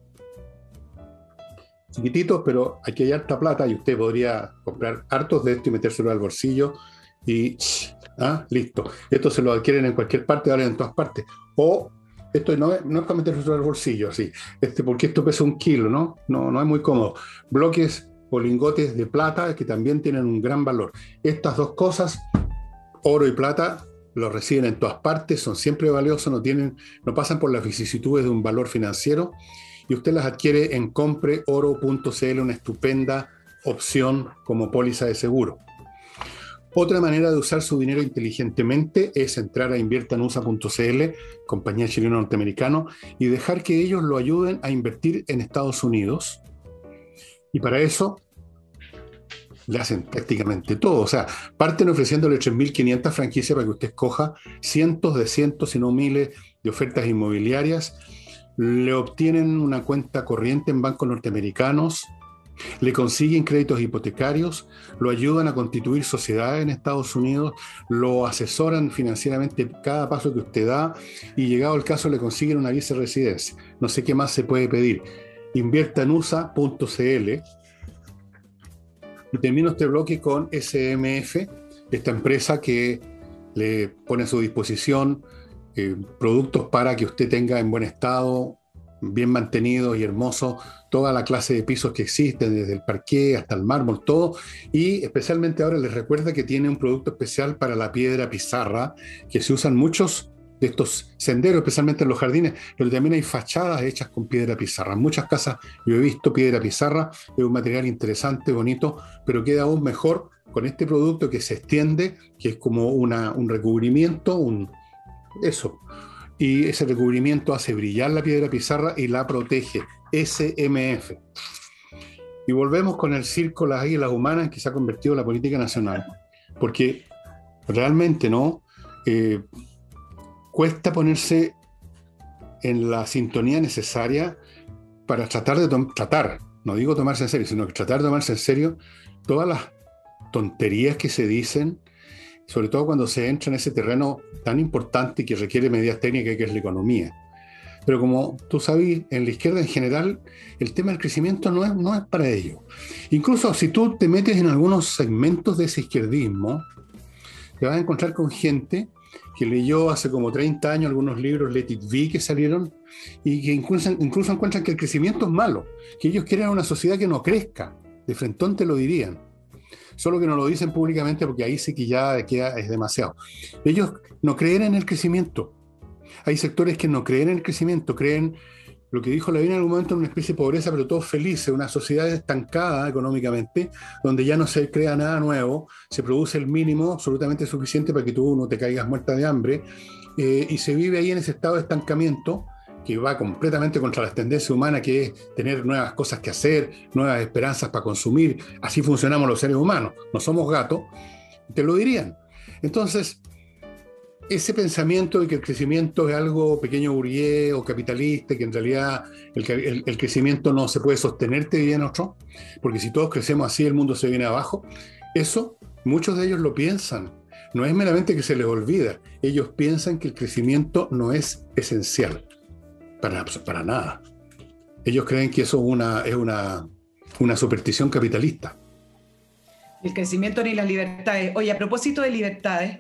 Chiquititos, pero aquí hay harta plata y usted podría comprar hartos de esto y metérselo al bolsillo y listo. Esto se lo adquieren en cualquier parte, valen en todas partes. O esto no es para metérselo al bolsillo, así. Porque esto pesa 1 kilo, ¿no? No es muy cómodo. Bloques o lingotes de plata que también tienen un gran valor. Estas dos cosas, oro y plata, los reciben en todas partes, son siempre valiosos, no pasan por las vicisitudes de un valor financiero, y usted las adquiere en compreoro.cl, una estupenda opción como póliza de seguro. Otra manera de usar su dinero inteligentemente es entrar a inviertanusa.cl, compañía chileno-norteamericana, y dejar que ellos lo ayuden a invertir en Estados Unidos. Y para eso le hacen prácticamente todo. O sea, parten ofreciéndole 3.500 franquicias para que usted escoja cientos, si no miles, de ofertas inmobiliarias. le obtienen una cuenta corriente en bancos norteamericanos, le consiguen créditos hipotecarios, lo ayudan a constituir sociedades en Estados Unidos, lo asesoran financieramente cada paso que usted da y llegado el caso le consiguen una visa de residencia. No sé qué más se puede pedir. Invierta en USA.cl y termino este bloque con SMF, esta empresa que le pone a su disposición productos para que usted tenga en buen estado, bien mantenidos y hermosos, toda la clase de pisos que existen, desde el parqué hasta el mármol, todo. Y especialmente ahora les recuerda que tiene un producto especial para la piedra pizarra, que se usan muchos de estos senderos, especialmente en los jardines, pero también hay fachadas hechas con piedra pizarra. En muchas casas yo he visto piedra pizarra, es un material interesante, bonito, pero queda aún mejor con este producto que se extiende, que es como un recubrimiento, eso. Y ese recubrimiento hace brillar la piedra pizarra y la protege. SMF. Y volvemos con el circo Las Águilas Humanas, que se ha convertido en la política nacional. Porque realmente, ¿no? Cuesta ponerse en la sintonía necesaria para tratar, no digo tomarse en serio, sino que tratar de tomarse en serio todas las tonterías que se dicen, sobre todo cuando se entra en ese terreno tan importante que requiere medidas técnicas, que es la economía. Pero como tú sabes, en la izquierda en general, el tema del crecimiento no es para ello. Incluso si tú te metes en algunos segmentos de ese izquierdismo, te vas a encontrar con gente que leyó hace como 30 años algunos libros Let It Be que salieron y que incluso encuentran que el crecimiento es malo, que ellos quieren una sociedad que no crezca, de frentón te lo dirían. Solo que no lo dicen públicamente porque ahí sí que ya es demasiado. Ellos no creen en el crecimiento. Hay sectores que no creen en el crecimiento, creen lo que dijo Lavín en algún momento, en una especie de pobreza, pero todos felices, una sociedad estancada económicamente, donde ya no se crea nada nuevo, se produce el mínimo absolutamente suficiente para que tú no te caigas muerta de hambre, y se vive ahí en ese estado de estancamiento que va completamente contra las tendencias humanas, que es tener nuevas cosas que hacer, nuevas esperanzas para consumir. Así funcionamos los seres humanos, no somos gatos, te lo dirían. Entonces, ese pensamiento de que el crecimiento es algo pequeño burgués o capitalista, que en realidad el crecimiento no se puede sostener, te dirían otros, porque si todos crecemos así el mundo se viene abajo, eso muchos de ellos lo piensan. No es meramente que se les olvida, ellos piensan que el crecimiento no es esencial. Para nada. Ellos creen que eso es una superstición capitalista. El crecimiento ni las libertades. Oye, a propósito de libertades,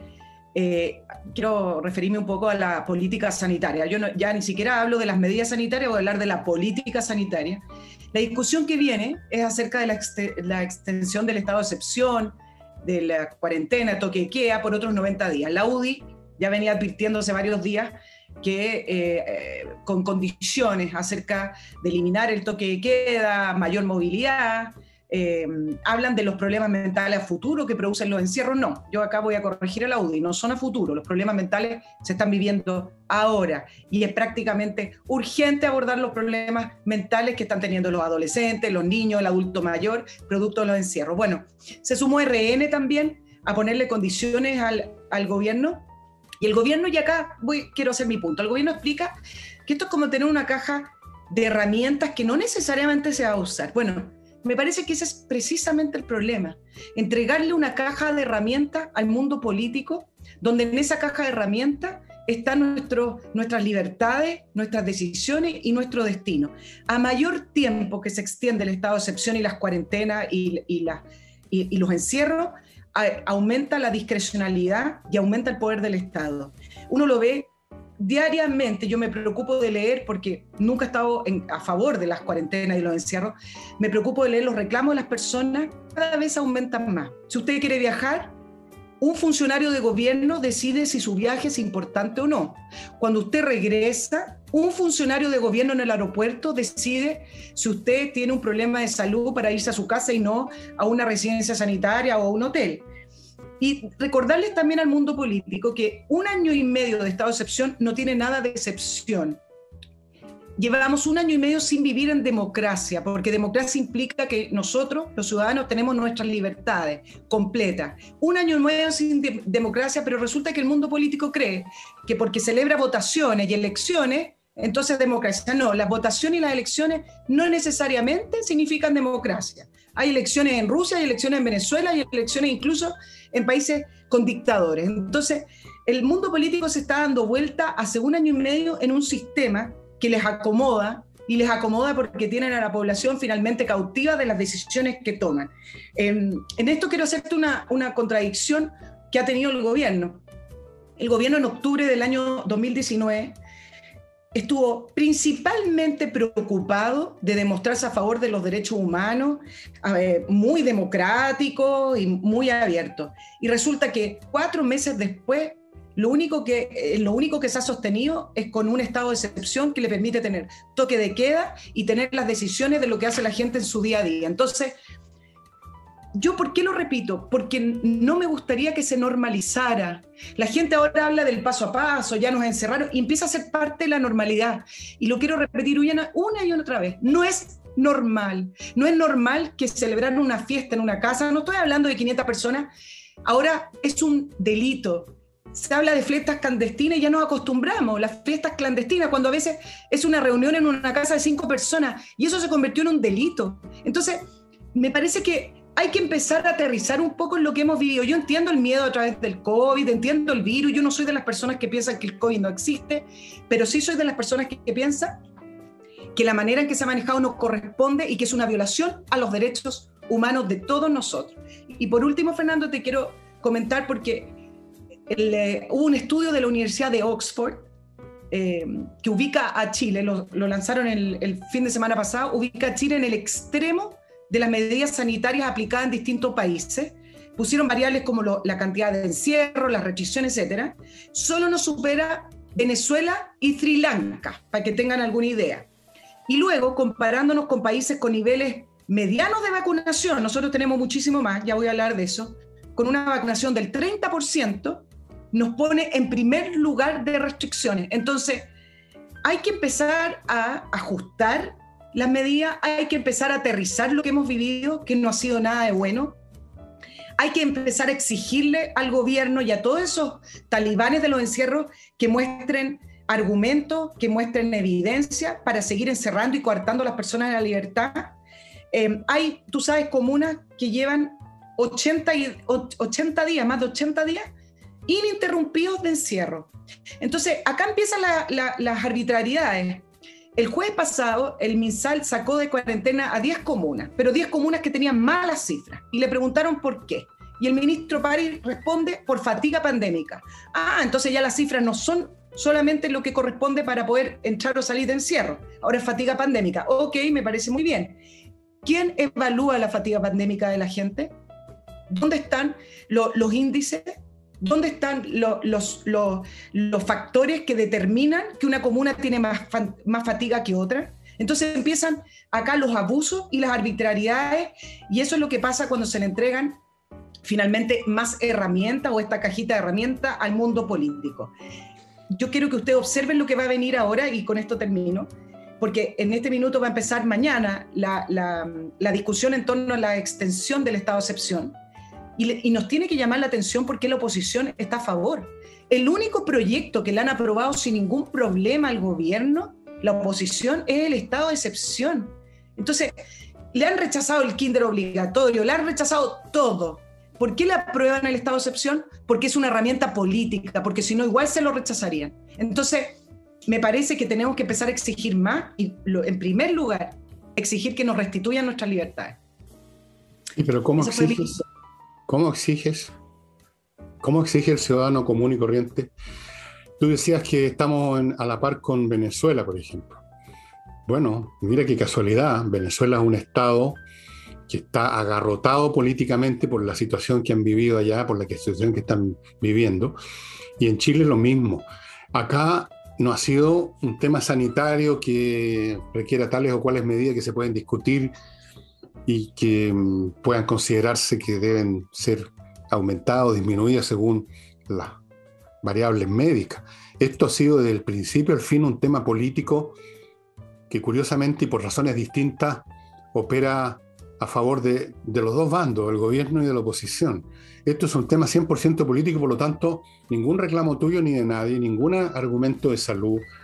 quiero referirme un poco a la política sanitaria. Yo ya ni siquiera hablo de las medidas sanitarias, voy a hablar de la política sanitaria. La discusión que viene es acerca de la extensión del estado de excepción, de la cuarentena, toque de queda, por otros 90 días. La UDI ya venía advirtiendo hace varios días que con condiciones acerca de eliminar el toque de queda, mayor movilidad, hablan de los problemas mentales a futuro que producen los encierros. No, yo acá voy a corregir a la UDI, no son a futuro, los problemas mentales se están viviendo ahora y es prácticamente urgente abordar los problemas mentales que están teniendo los adolescentes, los niños, el adulto mayor, producto de los encierros. Bueno, se sumó RN también a ponerle condiciones al gobierno. Y el gobierno, y acá quiero hacer mi punto, el gobierno explica que esto es como tener una caja de herramientas que no necesariamente se va a usar. Bueno, me parece que ese es precisamente el problema, entregarle una caja de herramientas al mundo político, donde en esa caja de herramientas están nuestras libertades, nuestras decisiones y nuestro destino. A mayor tiempo que se extiende el estado de excepción y las cuarentenas y los encierros, aumenta la discrecionalidad y aumenta el poder del Estado. Uno lo ve diariamente. Yo me preocupo de leer, porque nunca he estado a favor de las cuarentenas y los encierros, me preocupo de leer los reclamos de las personas, cada vez aumentan más. Si usted quiere viajar, un funcionario de gobierno decide si su viaje es importante o no. Cuando usted regresa, un funcionario de gobierno en el aeropuerto decide si usted tiene un problema de salud para irse a su casa y no a una residencia sanitaria o a un hotel. Y recordarles también al mundo político que 1 año y medio de estado de excepción no tiene nada de excepción. Llevamos 1 año y medio sin vivir en democracia, porque democracia implica que nosotros, los ciudadanos, tenemos nuestras libertades completas. 1 año y medio sin democracia, pero resulta que el mundo político cree que porque celebra votaciones y elecciones, entonces democracia. No, las votaciones y las elecciones no necesariamente significan democracia. Hay elecciones en Rusia, hay elecciones en Venezuela, hay elecciones incluso en países con dictadores. Entonces, el mundo político se está dando vuelta hace un año y medio en un sistema que les acomoda, y les acomoda porque tienen a la población finalmente cautiva de las decisiones que toman. En esto quiero hacerte una contradicción que ha tenido el gobierno. El gobierno en octubre del año 2019 estuvo principalmente preocupado de demostrarse a favor de los derechos humanos, muy democrático y muy abierto. Y resulta que 4 meses después, lo único que se ha sostenido es con un estado de excepción que le permite tener toque de queda y tener las decisiones de lo que hace la gente en su día a día. Entonces, ¿yo por qué lo repito? Porque no me gustaría que se normalizara. La gente ahora habla del paso a paso, ya nos encerraron, y empieza a ser parte de la normalidad. Y lo quiero repetir una y otra vez. No es normal. No es normal que celebrar una fiesta en una casa. No estoy hablando de 500 personas. Ahora es un delito. Se habla de fiestas clandestinas y ya nos acostumbramos. Las fiestas clandestinas, cuando a veces es una reunión en una casa de 5 personas, y eso se convirtió en un delito. Entonces, me parece que hay que empezar a aterrizar un poco en lo que hemos vivido. Yo entiendo el miedo a través del COVID, entiendo el virus. Yo no soy de las personas que piensan que el COVID no existe, pero sí soy de las personas que piensan que la manera en que se ha manejado no corresponde y que es una violación a los derechos humanos de todos nosotros. Y por último, Fernando, te quiero comentar porque hubo un estudio de la Universidad de Oxford que ubica a Chile, lo lanzaron el fin de semana pasado, ubica a Chile en el extremo de las medidas sanitarias aplicadas en distintos países. Pusieron variables como la cantidad de encierro, las restricciones, etc. Solo nos supera Venezuela y Sri Lanka, para que tengan alguna idea. Y luego, comparándonos con países con niveles medianos de vacunación, nosotros tenemos muchísimo más, ya voy a hablar de eso, con una vacunación del 30%, nos pone en primer lugar de restricciones. Entonces, hay que empezar a ajustar las medidas, hay que empezar a aterrizar lo que hemos vivido, que no ha sido nada de bueno. Hay que empezar a exigirle al gobierno y a todos esos talibanes de los encierros que muestren argumentos, que muestren evidencia para seguir encerrando y coartando a las personas de la libertad. Hay, tú sabes, comunas que llevan 80 días, más de 80 días, ininterrumpidos de encierro. Entonces, acá empiezan las arbitrariedades. El jueves pasado, el MinSal sacó de cuarentena a 10 comunas, pero 10 comunas que tenían malas cifras, y le preguntaron por qué. Y el ministro París responde: por fatiga pandémica. Entonces ya las cifras no son solamente lo que corresponde para poder entrar o salir de encierro. Ahora es fatiga pandémica. Ok, me parece muy bien. ¿Quién evalúa la fatiga pandémica de la gente? ¿Dónde están los índices? ¿Dónde están los factores que determinan que una comuna tiene más fatiga que otra? Entonces empiezan acá los abusos y las arbitrariedades, y eso es lo que pasa cuando se le entregan finalmente más herramientas, o esta cajita de herramientas, al mundo político. Yo quiero que ustedes observen lo que va a venir ahora, y con esto termino, porque en este minuto va a empezar mañana la discusión en torno a la extensión del estado de excepción. Y nos tiene que llamar la atención porque la oposición está a favor. El único proyecto que le han aprobado sin ningún problema al gobierno, la oposición, es el estado de excepción. Entonces, le han rechazado el kinder obligatorio, le han rechazado todo. ¿Por qué le aprueban el estado de excepción? Porque es una herramienta política, porque si no, igual se lo rechazarían. Entonces, me parece que tenemos que empezar a exigir más, y en primer lugar, exigir que nos restituyan nuestras libertades. Sí, pero ¿cómo exiges? ¿Cómo exige el ciudadano común y corriente? Tú decías que estamos a la par con Venezuela, por ejemplo. Bueno, mira qué casualidad. Venezuela es un estado que está agarrotado políticamente por la situación que han vivido allá, por la situación que están viviendo. Y en Chile lo mismo. Acá no ha sido un tema sanitario que requiera tales o cuales medidas que se pueden discutir y que puedan considerarse que deben ser aumentadas o disminuidas según las variables médicas. Esto ha sido desde el principio al fin un tema político que, curiosamente y por razones distintas, opera a favor de los dos bandos, del gobierno y de la oposición. Esto es un tema 100% político, por lo tanto, ningún reclamo tuyo ni de nadie, ningún argumento de salud,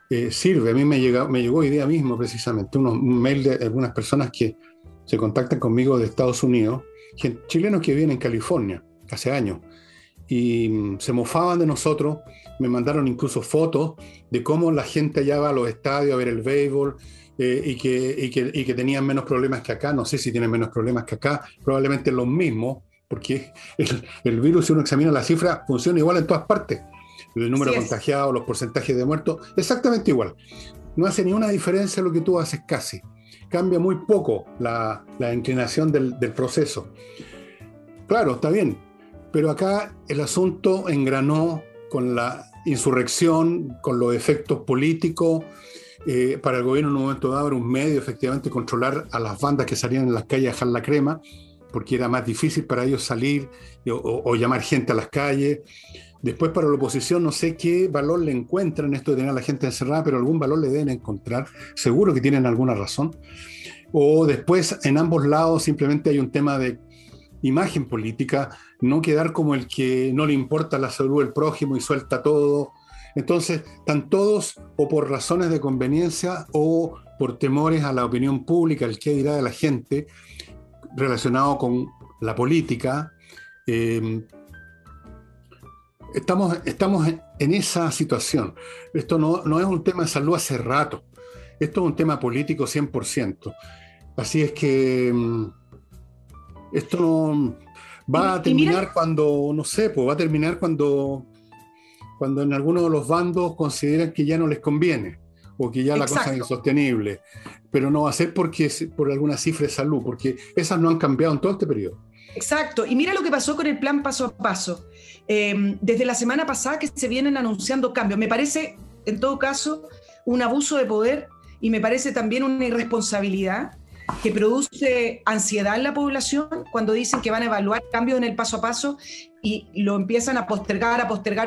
sirve. A mí me llegó hoy día mismo precisamente un mail de algunas personas que se contactan conmigo de Estados Unidos, chilenos que viven en California hace años, y se mofaban de nosotros, me mandaron incluso fotos de cómo la gente allá va a los estadios a ver el béisbol, y que tenían menos problemas que acá. No sé si tienen menos problemas que acá, probablemente los mismos, porque el virus, si uno examina la cifra, funciona igual en todas partes. El número de contagiados, los porcentajes de muertos, exactamente igual. No hace ni una diferencia lo que tú haces casi. Cambia muy poco la inclinación del proceso. Claro, está bien, pero acá el asunto engranó con la insurrección, con los efectos políticos. Para el gobierno en un momento dado era un medio efectivamente controlar a las bandas que salían en las calles a dejar la crema, porque era más difícil para ellos salir o llamar gente a las calles. Después, para la oposición, no sé qué valor le encuentran esto de tener a la gente encerrada, pero algún valor le deben encontrar. Seguro que tienen alguna razón. O después, en ambos lados, simplemente hay un tema de imagen política, no quedar como el que no le importa la salud del prójimo y suelta todo. Entonces, están todos o por razones de conveniencia o por temores a la opinión pública, el qué dirá de la gente, relacionado con la política. Estamos en esa situación. Esto no es un tema de salud hace rato. Esto es un tema político 100%. Así es que esto no va a terminar cuando, no sé, pues va a terminar cuando en alguno de los bandos consideran que ya no les conviene o que ya la cosa es insostenible. Pero no va a ser por alguna cifra de salud, porque esas no han cambiado en todo este periodo. Exacto. Y mira lo que pasó con el plan paso a paso. Desde la semana pasada que se vienen anunciando cambios. Me parece, en todo caso, un abuso de poder y me parece también una irresponsabilidad que produce ansiedad en la población cuando dicen que van a evaluar cambios en el paso a paso y lo empiezan a postergar,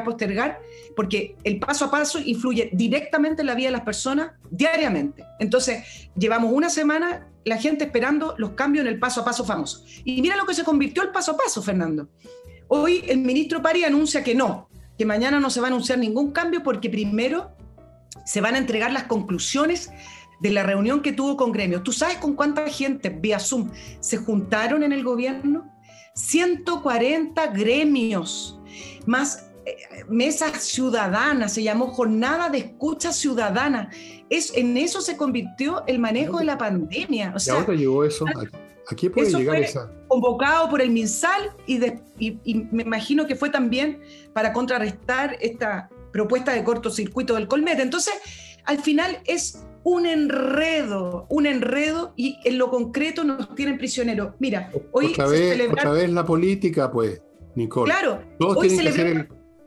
porque el paso a paso influye directamente en la vida de las personas diariamente. Entonces, llevamos una semana la gente esperando los cambios en el paso a paso famoso. Y mira lo que se convirtió el paso a paso, Fernando. Hoy el ministro París anuncia que mañana no se va a anunciar ningún cambio porque primero se van a entregar las conclusiones de la reunión que tuvo con gremios. ¿Tú sabes con cuánta gente vía Zoom se juntaron en el gobierno? 140 gremios, más mesas ciudadanas, se llamó Jornada de Escucha Ciudadana. En eso se convirtió el manejo de la pandemia. O sea, ¿y ahora llegó eso? ¿A qué puede llegar esa? Convocado por el MinSal y me imagino que fue también para contrarrestar esta propuesta de cortocircuito del Colmete. Entonces, al final es un enredo y en lo concreto nos tienen prisioneros. Mira, hoy otra vez la política, pues, Nicole. Claro, todos hoy tienen que hacer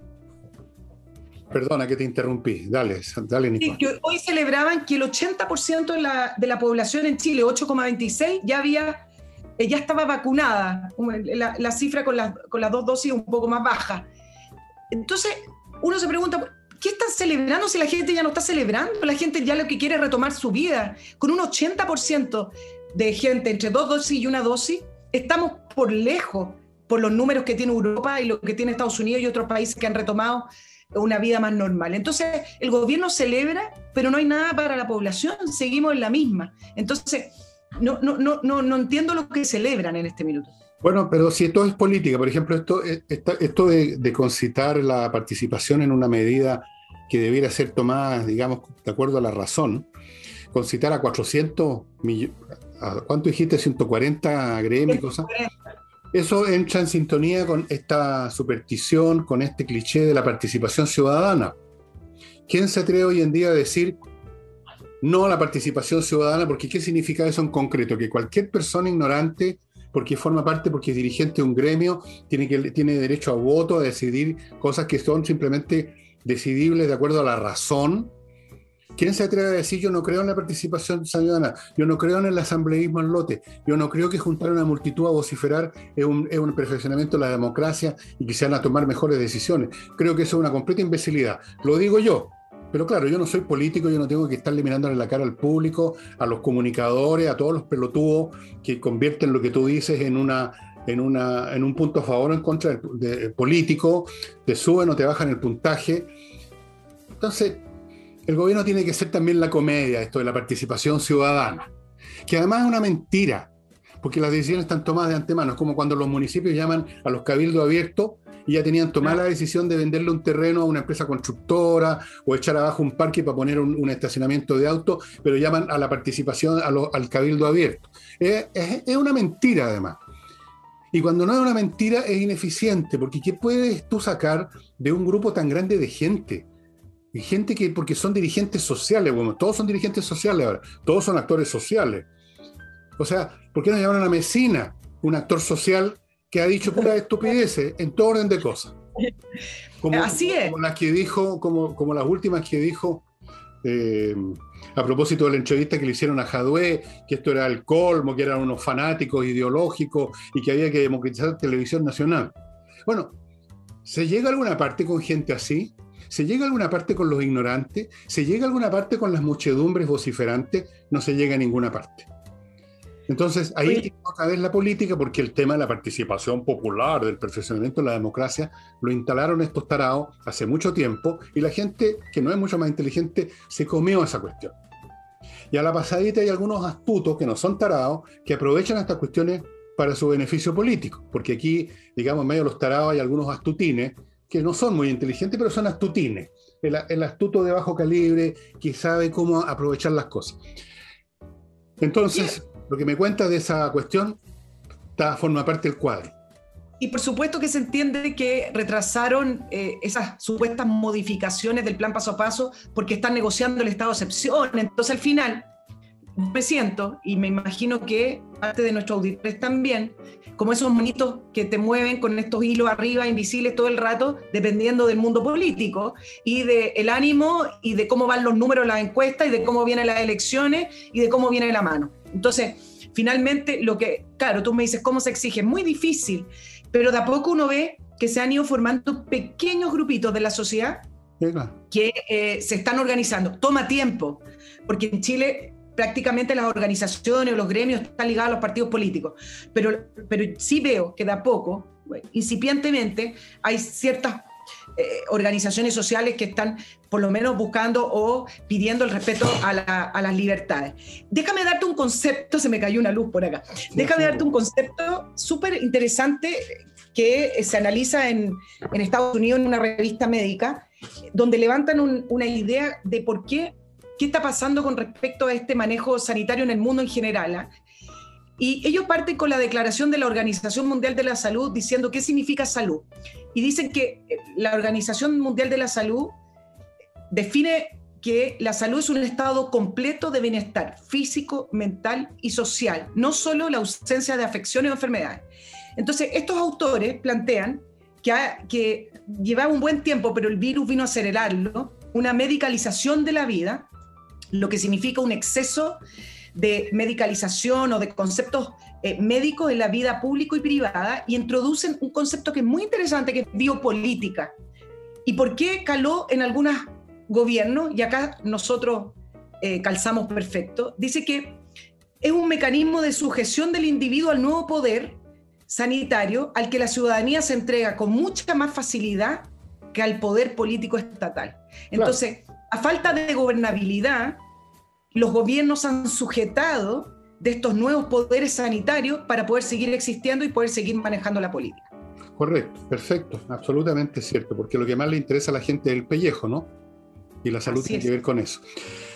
Perdona que te interrumpí. Dale, Nicole. Sí, que hoy celebraban que el 80% de la población en Chile, 8,26, ya estaba vacunada. La cifra con las 2 dosis un poco más baja. Entonces, uno se pregunta, ¿qué están celebrando si la gente ya no está celebrando? La gente ya lo que quiere es retomar su vida. Con un 80% de gente entre 2 dosis y 1 dosis, estamos por lejos por los números que tiene Europa y lo que tiene Estados Unidos y otros países que han retomado una vida más normal. Entonces, el gobierno celebra, pero no hay nada para la población, seguimos en la misma. Entonces, no entiendo lo que celebran en este minuto. Bueno, pero si esto es política, por ejemplo, esto de concitar la participación en una medida que debiera ser tomada, digamos, de acuerdo a la razón, concitar a 400 millones, ¿cuánto dijiste? 140 gremios y cosas. Eso entra en sintonía con esta superstición, con este cliché de la participación ciudadana. ¿Quién se atreve hoy en día a decir no a la participación ciudadana? Porque ¿qué significa eso en concreto? Que cualquier persona ignorante, porque forma parte, porque es dirigente de un gremio, tiene derecho a voto, a decidir cosas que son simplemente decidibles de acuerdo a la razón. ¿Quién se atreve a decir yo no creo en la participación ciudadana? Yo no creo en el asambleísmo en lote. Yo no creo que juntar a una multitud a vociferar es un perfeccionamiento de la democracia y que se van a tomar mejores decisiones. Creo que eso es una completa imbecilidad. Lo digo yo. Pero claro, yo no soy político, yo no tengo que estarle mirándole la cara al público, a los comunicadores, a todos los pelotudos que convierten lo que tú dices en un punto a favor o en contra de político, te suben o te bajan el puntaje. Entonces, el gobierno tiene que ser también la comedia, esto de la participación ciudadana, que además es una mentira, porque las decisiones están tomadas de antemano. Es como cuando los municipios llaman a los cabildos abiertos y ya tenían tomada la decisión de venderle un terreno a una empresa constructora o echar abajo un parque para poner un estacionamiento de autos, pero llaman a la participación al cabildo abierto. Es una mentira, además. Y cuando no es una mentira, es ineficiente, porque ¿qué puedes tú sacar de un grupo tan grande de gente? Y gente que, porque son dirigentes sociales, bueno, todos son dirigentes sociales ahora, todos son actores sociales. O sea, ¿por qué no llamaron a Mesina, un actor social que ha dicho puras estupideces en todo orden de cosas? Así es. Como las que dijo, como las últimas que dijo a propósito de la entrevista que le hicieron a Jadwe, que esto era el colmo, que eran unos fanáticos ideológicos y que había que democratizar televisión nacional. Bueno, ¿se llega a alguna parte con gente así? ¿Se llega a alguna parte con los ignorantes? ¿Se llega a alguna parte con las muchedumbres vociferantes? No se llega a ninguna parte. Entonces, ahí tiene otra vez la política, porque el tema de la participación popular, del perfeccionamiento de la democracia, lo instalaron estos tarados hace mucho tiempo y la gente, que no es mucho más inteligente, se comió esa cuestión. Y a la pasadita hay algunos astutos que no son tarados, que aprovechan estas cuestiones para su beneficio político, porque aquí, digamos, en medio de los tarados hay algunos astutines que no son muy inteligentes, pero son astutines. El astuto de bajo calibre que sabe cómo aprovechar las cosas. Entonces, lo que me cuenta de esa cuestión forma parte del cuadro. Y por supuesto que se entiende que retrasaron esas supuestas modificaciones del plan paso a paso porque están negociando el estado de excepción. Entonces, al final, me siento, y me imagino que parte de nuestros auditores también, como esos monitos que te mueven con estos hilos arriba, invisibles todo el rato, dependiendo del mundo político, y del ánimo, y de cómo van los números de las encuestas, y de cómo vienen las elecciones, y de cómo viene la mano. Entonces, finalmente, claro, tú me dices, ¿cómo se exige? Es muy difícil, pero de a poco uno ve que se han ido formando pequeños grupitos de la sociedad que se están organizando. Toma tiempo, porque en Chile prácticamente las organizaciones o los gremios están ligados a los partidos políticos, pero sí veo que de a poco, incipientemente, hay ciertas organizaciones sociales que están por lo menos buscando o pidiendo el respeto a las libertades. Déjame darte un concepto, se me cayó una luz por acá, déjame darte un concepto súper interesante que se analiza en Estados Unidos en una revista médica, donde levantan una idea de por qué está pasando con respecto a este manejo sanitario en el mundo en general. Y ellos parten con la declaración de la Organización Mundial de la Salud diciendo qué significa salud. Y dicen que la Organización Mundial de la Salud define que la salud es un estado completo de bienestar físico, mental y social, no solo la ausencia de afecciones o enfermedades. Entonces, estos autores plantean que llevaba un buen tiempo, pero el virus vino a acelerarlo, una medicalización de la vida, lo que significa un exceso de medicalización o de conceptos médicos en la vida pública y privada, y introducen un concepto que es muy interesante, que es biopolítica. ¿Y por qué caló en algunos gobiernos? Y acá nosotros calzamos perfecto. Dice que es un mecanismo de sujeción del individuo al nuevo poder sanitario al que la ciudadanía se entrega con mucha más facilidad que al poder político estatal. Entonces, claro, a falta de gobernabilidad, los gobiernos han sujetado de estos nuevos poderes sanitarios para poder seguir existiendo y poder seguir manejando la política. Correcto, perfecto, absolutamente cierto, porque lo que más le interesa a la gente es el pellejo, ¿no? Y la salud tiene que ver con eso.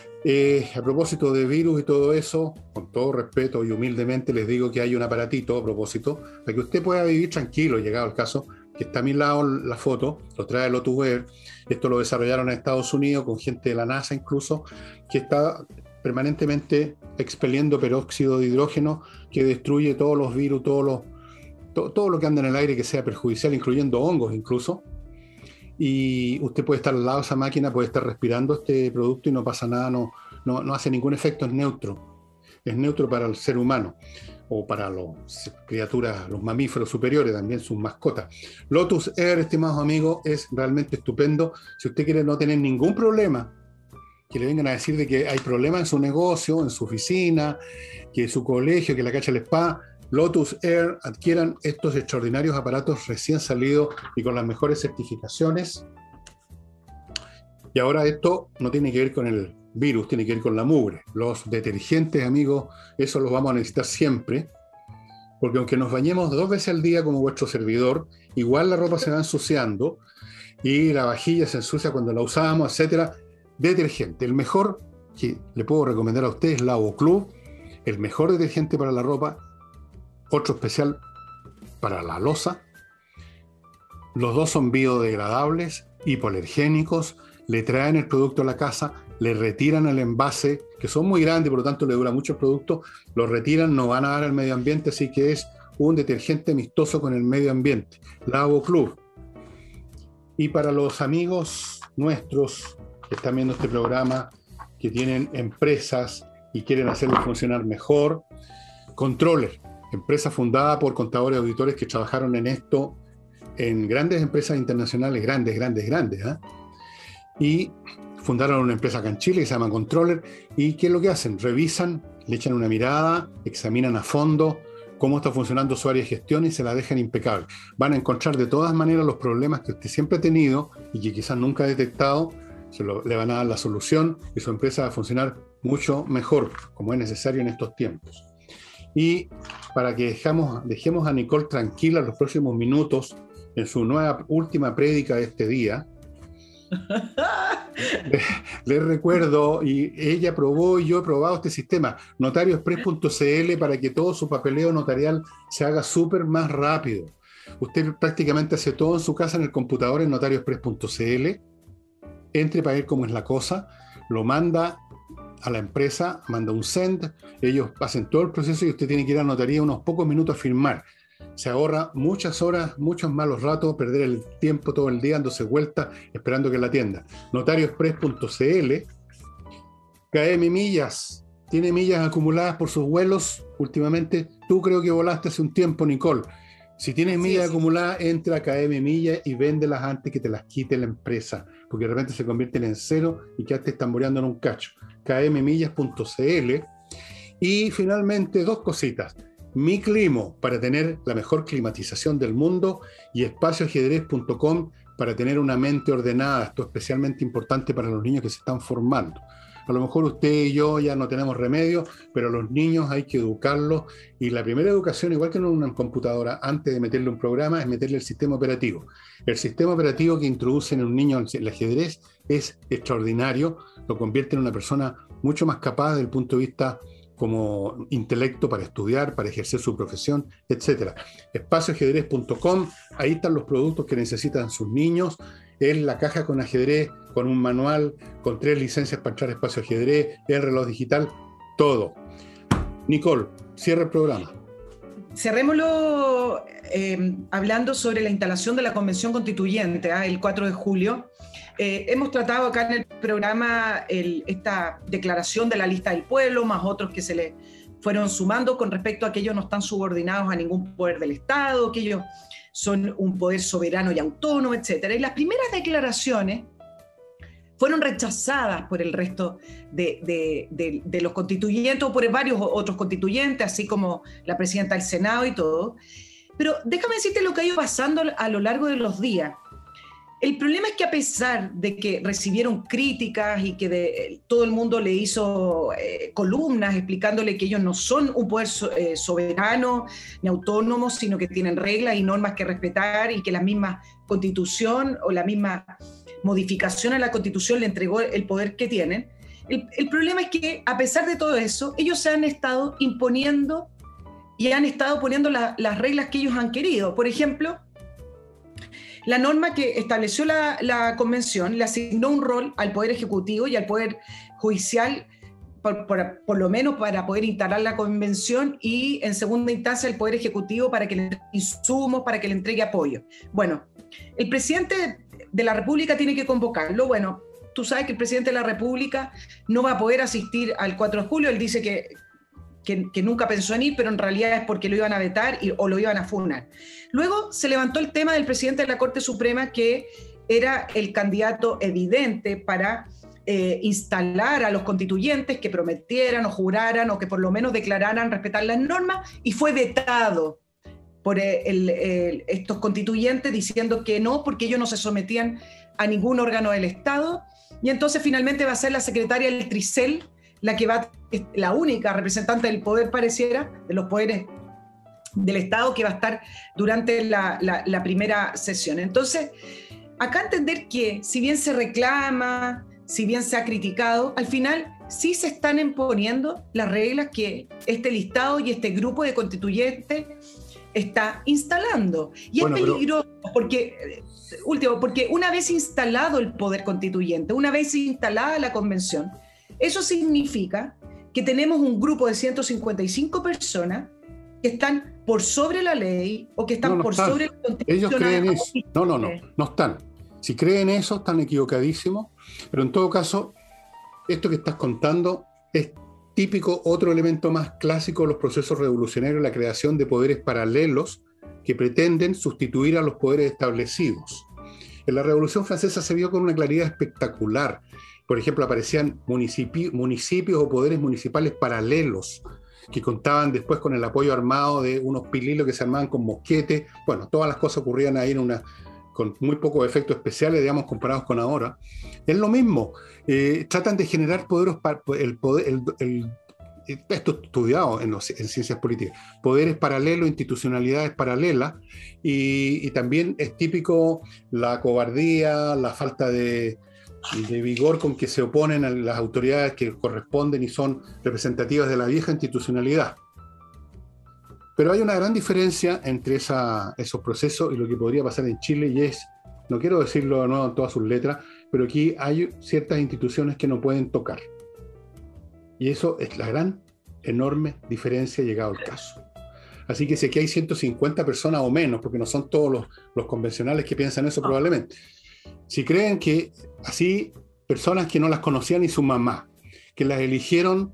A propósito de virus y todo eso, con todo respeto y humildemente les digo que hay un aparatito a propósito para que usted pueda vivir tranquilo, llegado el caso, que está a mi lado la foto, lo trae Lotus Air. Esto lo desarrollaron en Estados Unidos con gente de la NASA incluso, que está permanentemente expeliendo peróxido de hidrógeno que destruye todos los virus, todo lo que anda en el aire que sea perjudicial, incluyendo hongos incluso. Y usted puede estar al lado de esa máquina, puede estar respirando este producto y no pasa nada, no hace ningún efecto, es neutro para el ser humano o para las criaturas, los mamíferos superiores, también sus mascotas. Lotus Air, estimados amigos, es realmente estupendo. Si usted quiere no tener ningún problema, que le vengan a decir de que hay problemas en su negocio, en su oficina, que su colegio, que la cacha el spa, Lotus Air, adquieran estos extraordinarios aparatos recién salidos y con las mejores certificaciones. Y ahora esto no tiene que ver con el virus, tiene que ver con la mugre. Los detergentes, amigos, eso los vamos a necesitar siempre, porque aunque nos bañemos 2 veces al día como vuestro servidor, igual la ropa se va ensuciando y la vajilla se ensucia cuando la usamos, etcétera. Detergente, el mejor que le puedo recomendar a ustedes, Lavo Club, el mejor detergente para la ropa, otro especial para la loza. Los dos son biodegradables, hipoalergénicos, le traen el producto a la casa, le retiran el envase, que son muy grandes, por lo tanto le dura mucho el producto, lo retiran, no van a dar al medio ambiente, así que es un detergente amistoso con el medio ambiente. Lavo Club. Y para los amigos nuestros que están viendo este programa, que tienen empresas y quieren hacerlo funcionar mejor, Controller, empresa fundada por contadores y auditores que trabajaron en esto en grandes empresas internacionales, grandes, ¿eh? Y fundaron una empresa acá en Chile que se llama Controller. ¿Y qué es lo que hacen? Revisan, le echan una mirada, examinan a fondo cómo está funcionando su área de gestión y se la dejan impecable. Van a encontrar de todas maneras los problemas que usted siempre ha tenido y que quizás nunca ha detectado, le van a dar la solución y su empresa va a funcionar mucho mejor, como es necesario en estos tiempos. Y para que dejemos a Nicole tranquila los próximos minutos en su última prédica de este día, les recuerdo, y ella probó y yo he probado este sistema, notarioexpress.cl, para que todo su papeleo notarial se haga súper más rápido. Usted prácticamente hace todo en su casa en el computador en notarioexpress.cl, entre para ver cómo es la cosa, lo manda a la empresa, manda un send, ellos hacen todo el proceso y usted tiene que ir a la notaría unos pocos minutos a firmar. Se ahorra muchas horas, muchos malos ratos, perder el tiempo todo el día dándose vueltas, esperando que la atienda. Notarioexpress.cl. KM Millas, tiene millas acumuladas por sus vuelos últimamente. Tú creo que volaste hace un tiempo, Nicole. Si tienes millas acumuladas, entra a KM Millas y véndelas antes que te las quite la empresa, porque de repente se convierten en cero y quedaste tamboreando en un cacho. kmmillas.cl. Y finalmente, 2 cositas. Mi Climo, para tener la mejor climatización del mundo, y espacioajedrez.com para tener una mente ordenada. Esto es especialmente importante para los niños que se están formando. A lo mejor usted y yo ya no tenemos remedio, pero a los niños hay que educarlos, y la primera educación, igual que en una computadora, antes de meterle un programa, es meterle el sistema operativo. El sistema operativo que introduce en un niño el ajedrez es extraordinario, lo convierte en una persona mucho más capaz desde el punto de vista como intelecto para estudiar, para ejercer su profesión, etc. Espacioajedrez.com, ahí están los productos que necesitan sus niños. Es la caja con ajedrez, con un manual, con 3 licencias para entrar a Espacio Ajedrez, el reloj digital, todo. Nicole, cierra el programa. Cerrémoslo hablando sobre la instalación de la Convención Constituyente, el 4 de julio. Hemos tratado acá en el programa esta declaración de la lista del pueblo, más otros que se le fueron sumando con respecto a que ellos no están subordinados a ningún poder del Estado, que ellos son un poder soberano y autónomo, etc. Y las primeras declaraciones fueron rechazadas por el resto de los constituyentes, o por varios otros constituyentes, así como la presidenta del Senado y todo. Pero déjame decirte lo que ha ido pasando a lo largo de los días. El problema es que, a pesar de que recibieron críticas y que todo el mundo le hizo columnas explicándole que ellos no son un poder soberano ni autónomo, sino que tienen reglas y normas que respetar, y que la misma Constitución o la misma modificación a la Constitución le entregó el poder que tienen, el problema es que, a pesar de todo eso, ellos se han estado imponiendo y han estado poniendo las reglas que ellos han querido. Por ejemplo, la norma que estableció la Convención le asignó un rol al Poder Ejecutivo y al Poder Judicial, por lo menos para poder instalar la Convención, y en segunda instancia el Poder Ejecutivo para que le entregue insumos, para que le entregue apoyo. Bueno, el presidente de la República tiene que convocarlo. Bueno, tú sabes que el presidente de la República no va a poder asistir al 4 de julio. Él dice que nunca pensó en ir, pero en realidad es porque lo iban a vetar o lo iban a funar. Luego se levantó el tema del presidente de la Corte Suprema, que era el candidato evidente para instalar a los constituyentes que prometieran o juraran o que por lo menos declararan respetar las normas, y fue vetado por estos constituyentes, diciendo que no, porque ellos no se sometían a ningún órgano del Estado y entonces finalmente va a ser la secretaria del Tricel la que la única representante del poder, pareciera, de los poderes del Estado, que va a estar durante la primera sesión. Entonces, acá entender que si bien se reclama, si bien se ha criticado, al final sí se están imponiendo las reglas que este listado y este grupo de constituyentes está instalando. Y bueno, es peligroso porque una vez instalado el poder constituyente, una vez instalada la convención, eso significa que tenemos un grupo de 155 personas que están por sobre la ley o que están por sobre la Constitución. Ellos creen eso. No están. Si creen eso, están equivocadísimos. Pero en todo caso, esto que estás contando es típico, otro elemento más clásico de los procesos revolucionarios, la creación de poderes paralelos que pretenden sustituir a los poderes establecidos. En la Revolución Francesa se vio con una claridad espectacular. Por ejemplo, aparecían municipios o poderes municipales paralelos que contaban después con el apoyo armado de unos pililos que se armaban con mosquetes. Bueno, todas las cosas ocurrían ahí con muy pocos efectos especiales, digamos, comparados con ahora. Es lo mismo. Tratan de generar poderes, esto estudiado en ciencias políticas, poderes paralelos, institucionalidades paralelas, y también es típico la cobardía, la falta de vigor con que se oponen a las autoridades que corresponden y son representativas de la vieja institucionalidad. Pero hay una gran diferencia entre esos procesos y lo que podría pasar en Chile, y es, no quiero decirlo de nuevo en todas sus letras, pero aquí hay ciertas instituciones que no pueden tocar. Y eso es la gran, enorme diferencia llegado al caso. Así que si aquí hay 150 personas o menos, porque no son todos los convencionales que piensan eso probablemente, si creen que así, personas que no las conocían ni su mamá, que las eligieron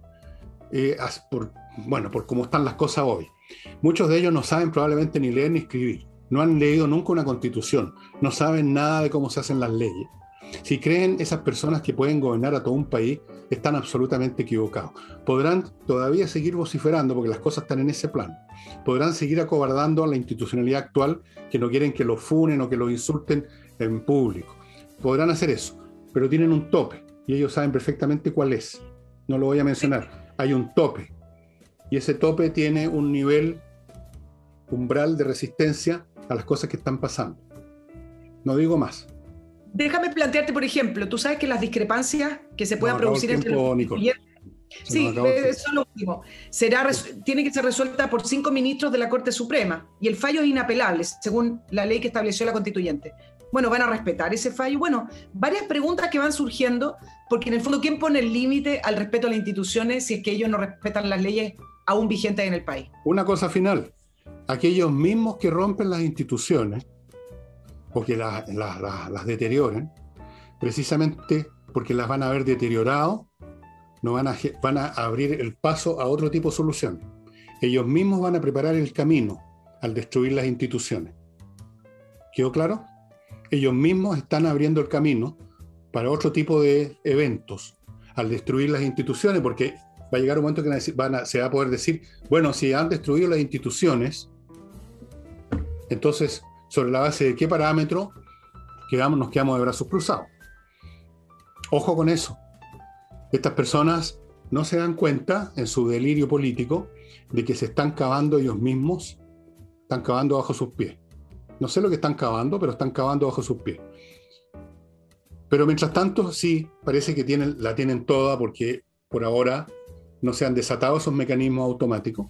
por cómo están las cosas hoy, muchos de ellos no saben probablemente ni leer ni escribir, no han leído nunca una constitución, no saben nada de cómo se hacen las leyes. Si creen esas personas que pueden gobernar a todo un país, están absolutamente equivocados. Podrán todavía seguir vociferando, porque las cosas están en ese plan. Podrán seguir acobardando a la institucionalidad actual, que no quieren que los funen o que los insulten en público. Podrán hacer eso, pero tienen un tope, y ellos saben perfectamente cuál es. No lo voy a mencionar. Hay un tope, y ese tope tiene un nivel umbral de resistencia a las cosas que están pasando. No digo más. Déjame plantearte, por ejemplo, tú sabes que las discrepancias que se puedan producir entre los constituyentes, sí, eso es lo último, tiene que ser resuelta por 5 ministros de la Corte Suprema, y el fallo es inapelable, según la ley que estableció la constituyente. Bueno, ¿van a respetar ese fallo? Bueno, varias preguntas que van surgiendo, porque en el fondo, ¿quién pone el límite al respeto a las instituciones si es que ellos no respetan las leyes aún vigentes en el país? Una cosa final, aquellos mismos que rompen las instituciones o que las deterioren, precisamente porque las van a haber deteriorado, no van a abrir el paso a otro tipo de solución. Ellos mismos van a preparar el camino al destruir las instituciones. ¿Quedó claro? Ellos mismos están abriendo el camino para otro tipo de eventos al destruir las instituciones, porque va a llegar un momento que se va a poder decir, bueno, si han destruido las instituciones, entonces, ¿sobre la base de qué parámetro nos quedamos de brazos cruzados? Ojo con eso. Estas personas no se dan cuenta, en su delirio político, de que se están cavando ellos mismos, están cavando bajo sus pies. No sé lo que están cavando, pero están cavando bajo sus pies. Pero mientras tanto, sí, parece que la tienen toda, porque por ahora no se han desatado esos mecanismos automáticos.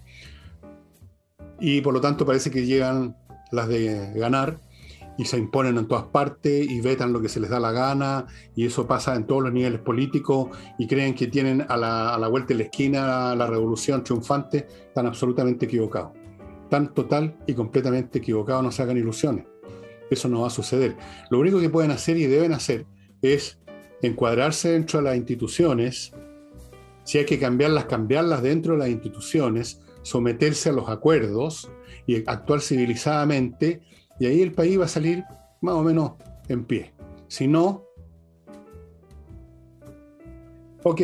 Y por lo tanto parece que llegan las de ganar y se imponen en todas partes y vetan lo que se les da la gana, y eso pasa en todos los niveles políticos, y creen que tienen a la vuelta de la esquina la revolución triunfante. Están absolutamente equivocados. Están total y completamente equivocados, no se hagan ilusiones. Eso no va a suceder. Lo único que pueden hacer y deben hacer es encuadrarse dentro de las instituciones. Si hay que cambiarlas dentro de las instituciones, someterse a los acuerdos y actuar civilizadamente, y ahí el país va a salir más o menos en pie. Si no, ok,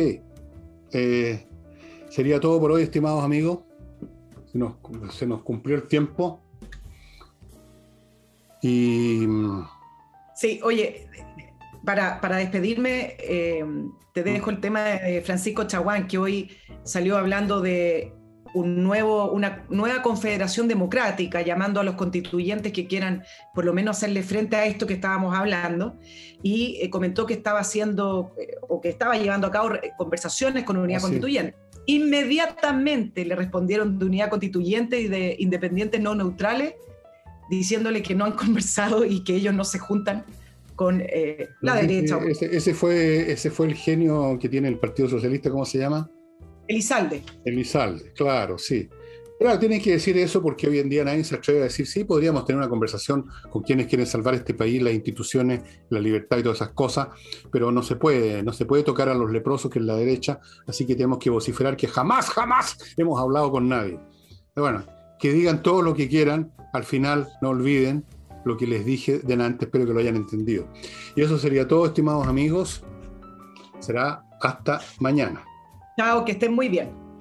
sería todo por hoy, estimados amigos. Se nos cumplió el tiempo. Y sí, oye, para despedirme, te dejo el tema de Francisco Chaguán, que hoy salió hablando de una nueva confederación democrática, llamando a los constituyentes que quieran por lo menos hacerle frente a esto que estábamos hablando, y comentó que estaba haciendo o que estaba llevando a cabo conversaciones con Unidad Constituyente. Inmediatamente le respondieron de Unidad Constituyente y de Independientes No Neutrales, diciéndole que no han conversado y que ellos no se juntan con la derecha. Ese fue el genio que tiene el Partido Socialista, ¿cómo se llama? Elizalde, claro, sí. Claro, tienen que decir eso porque hoy en día nadie se atreve a decir, sí, podríamos tener una conversación con quienes quieren salvar este país, las instituciones, la libertad y todas esas cosas, pero no se puede tocar a los leprosos, que es la derecha, así que tenemos que vociferar que jamás hemos hablado con nadie. Pero bueno, que digan todo lo que quieran, al final no olviden lo que les dije delante, espero que lo hayan entendido. Y eso sería todo, estimados amigos. Será hasta mañana. chao, que estén muy bien.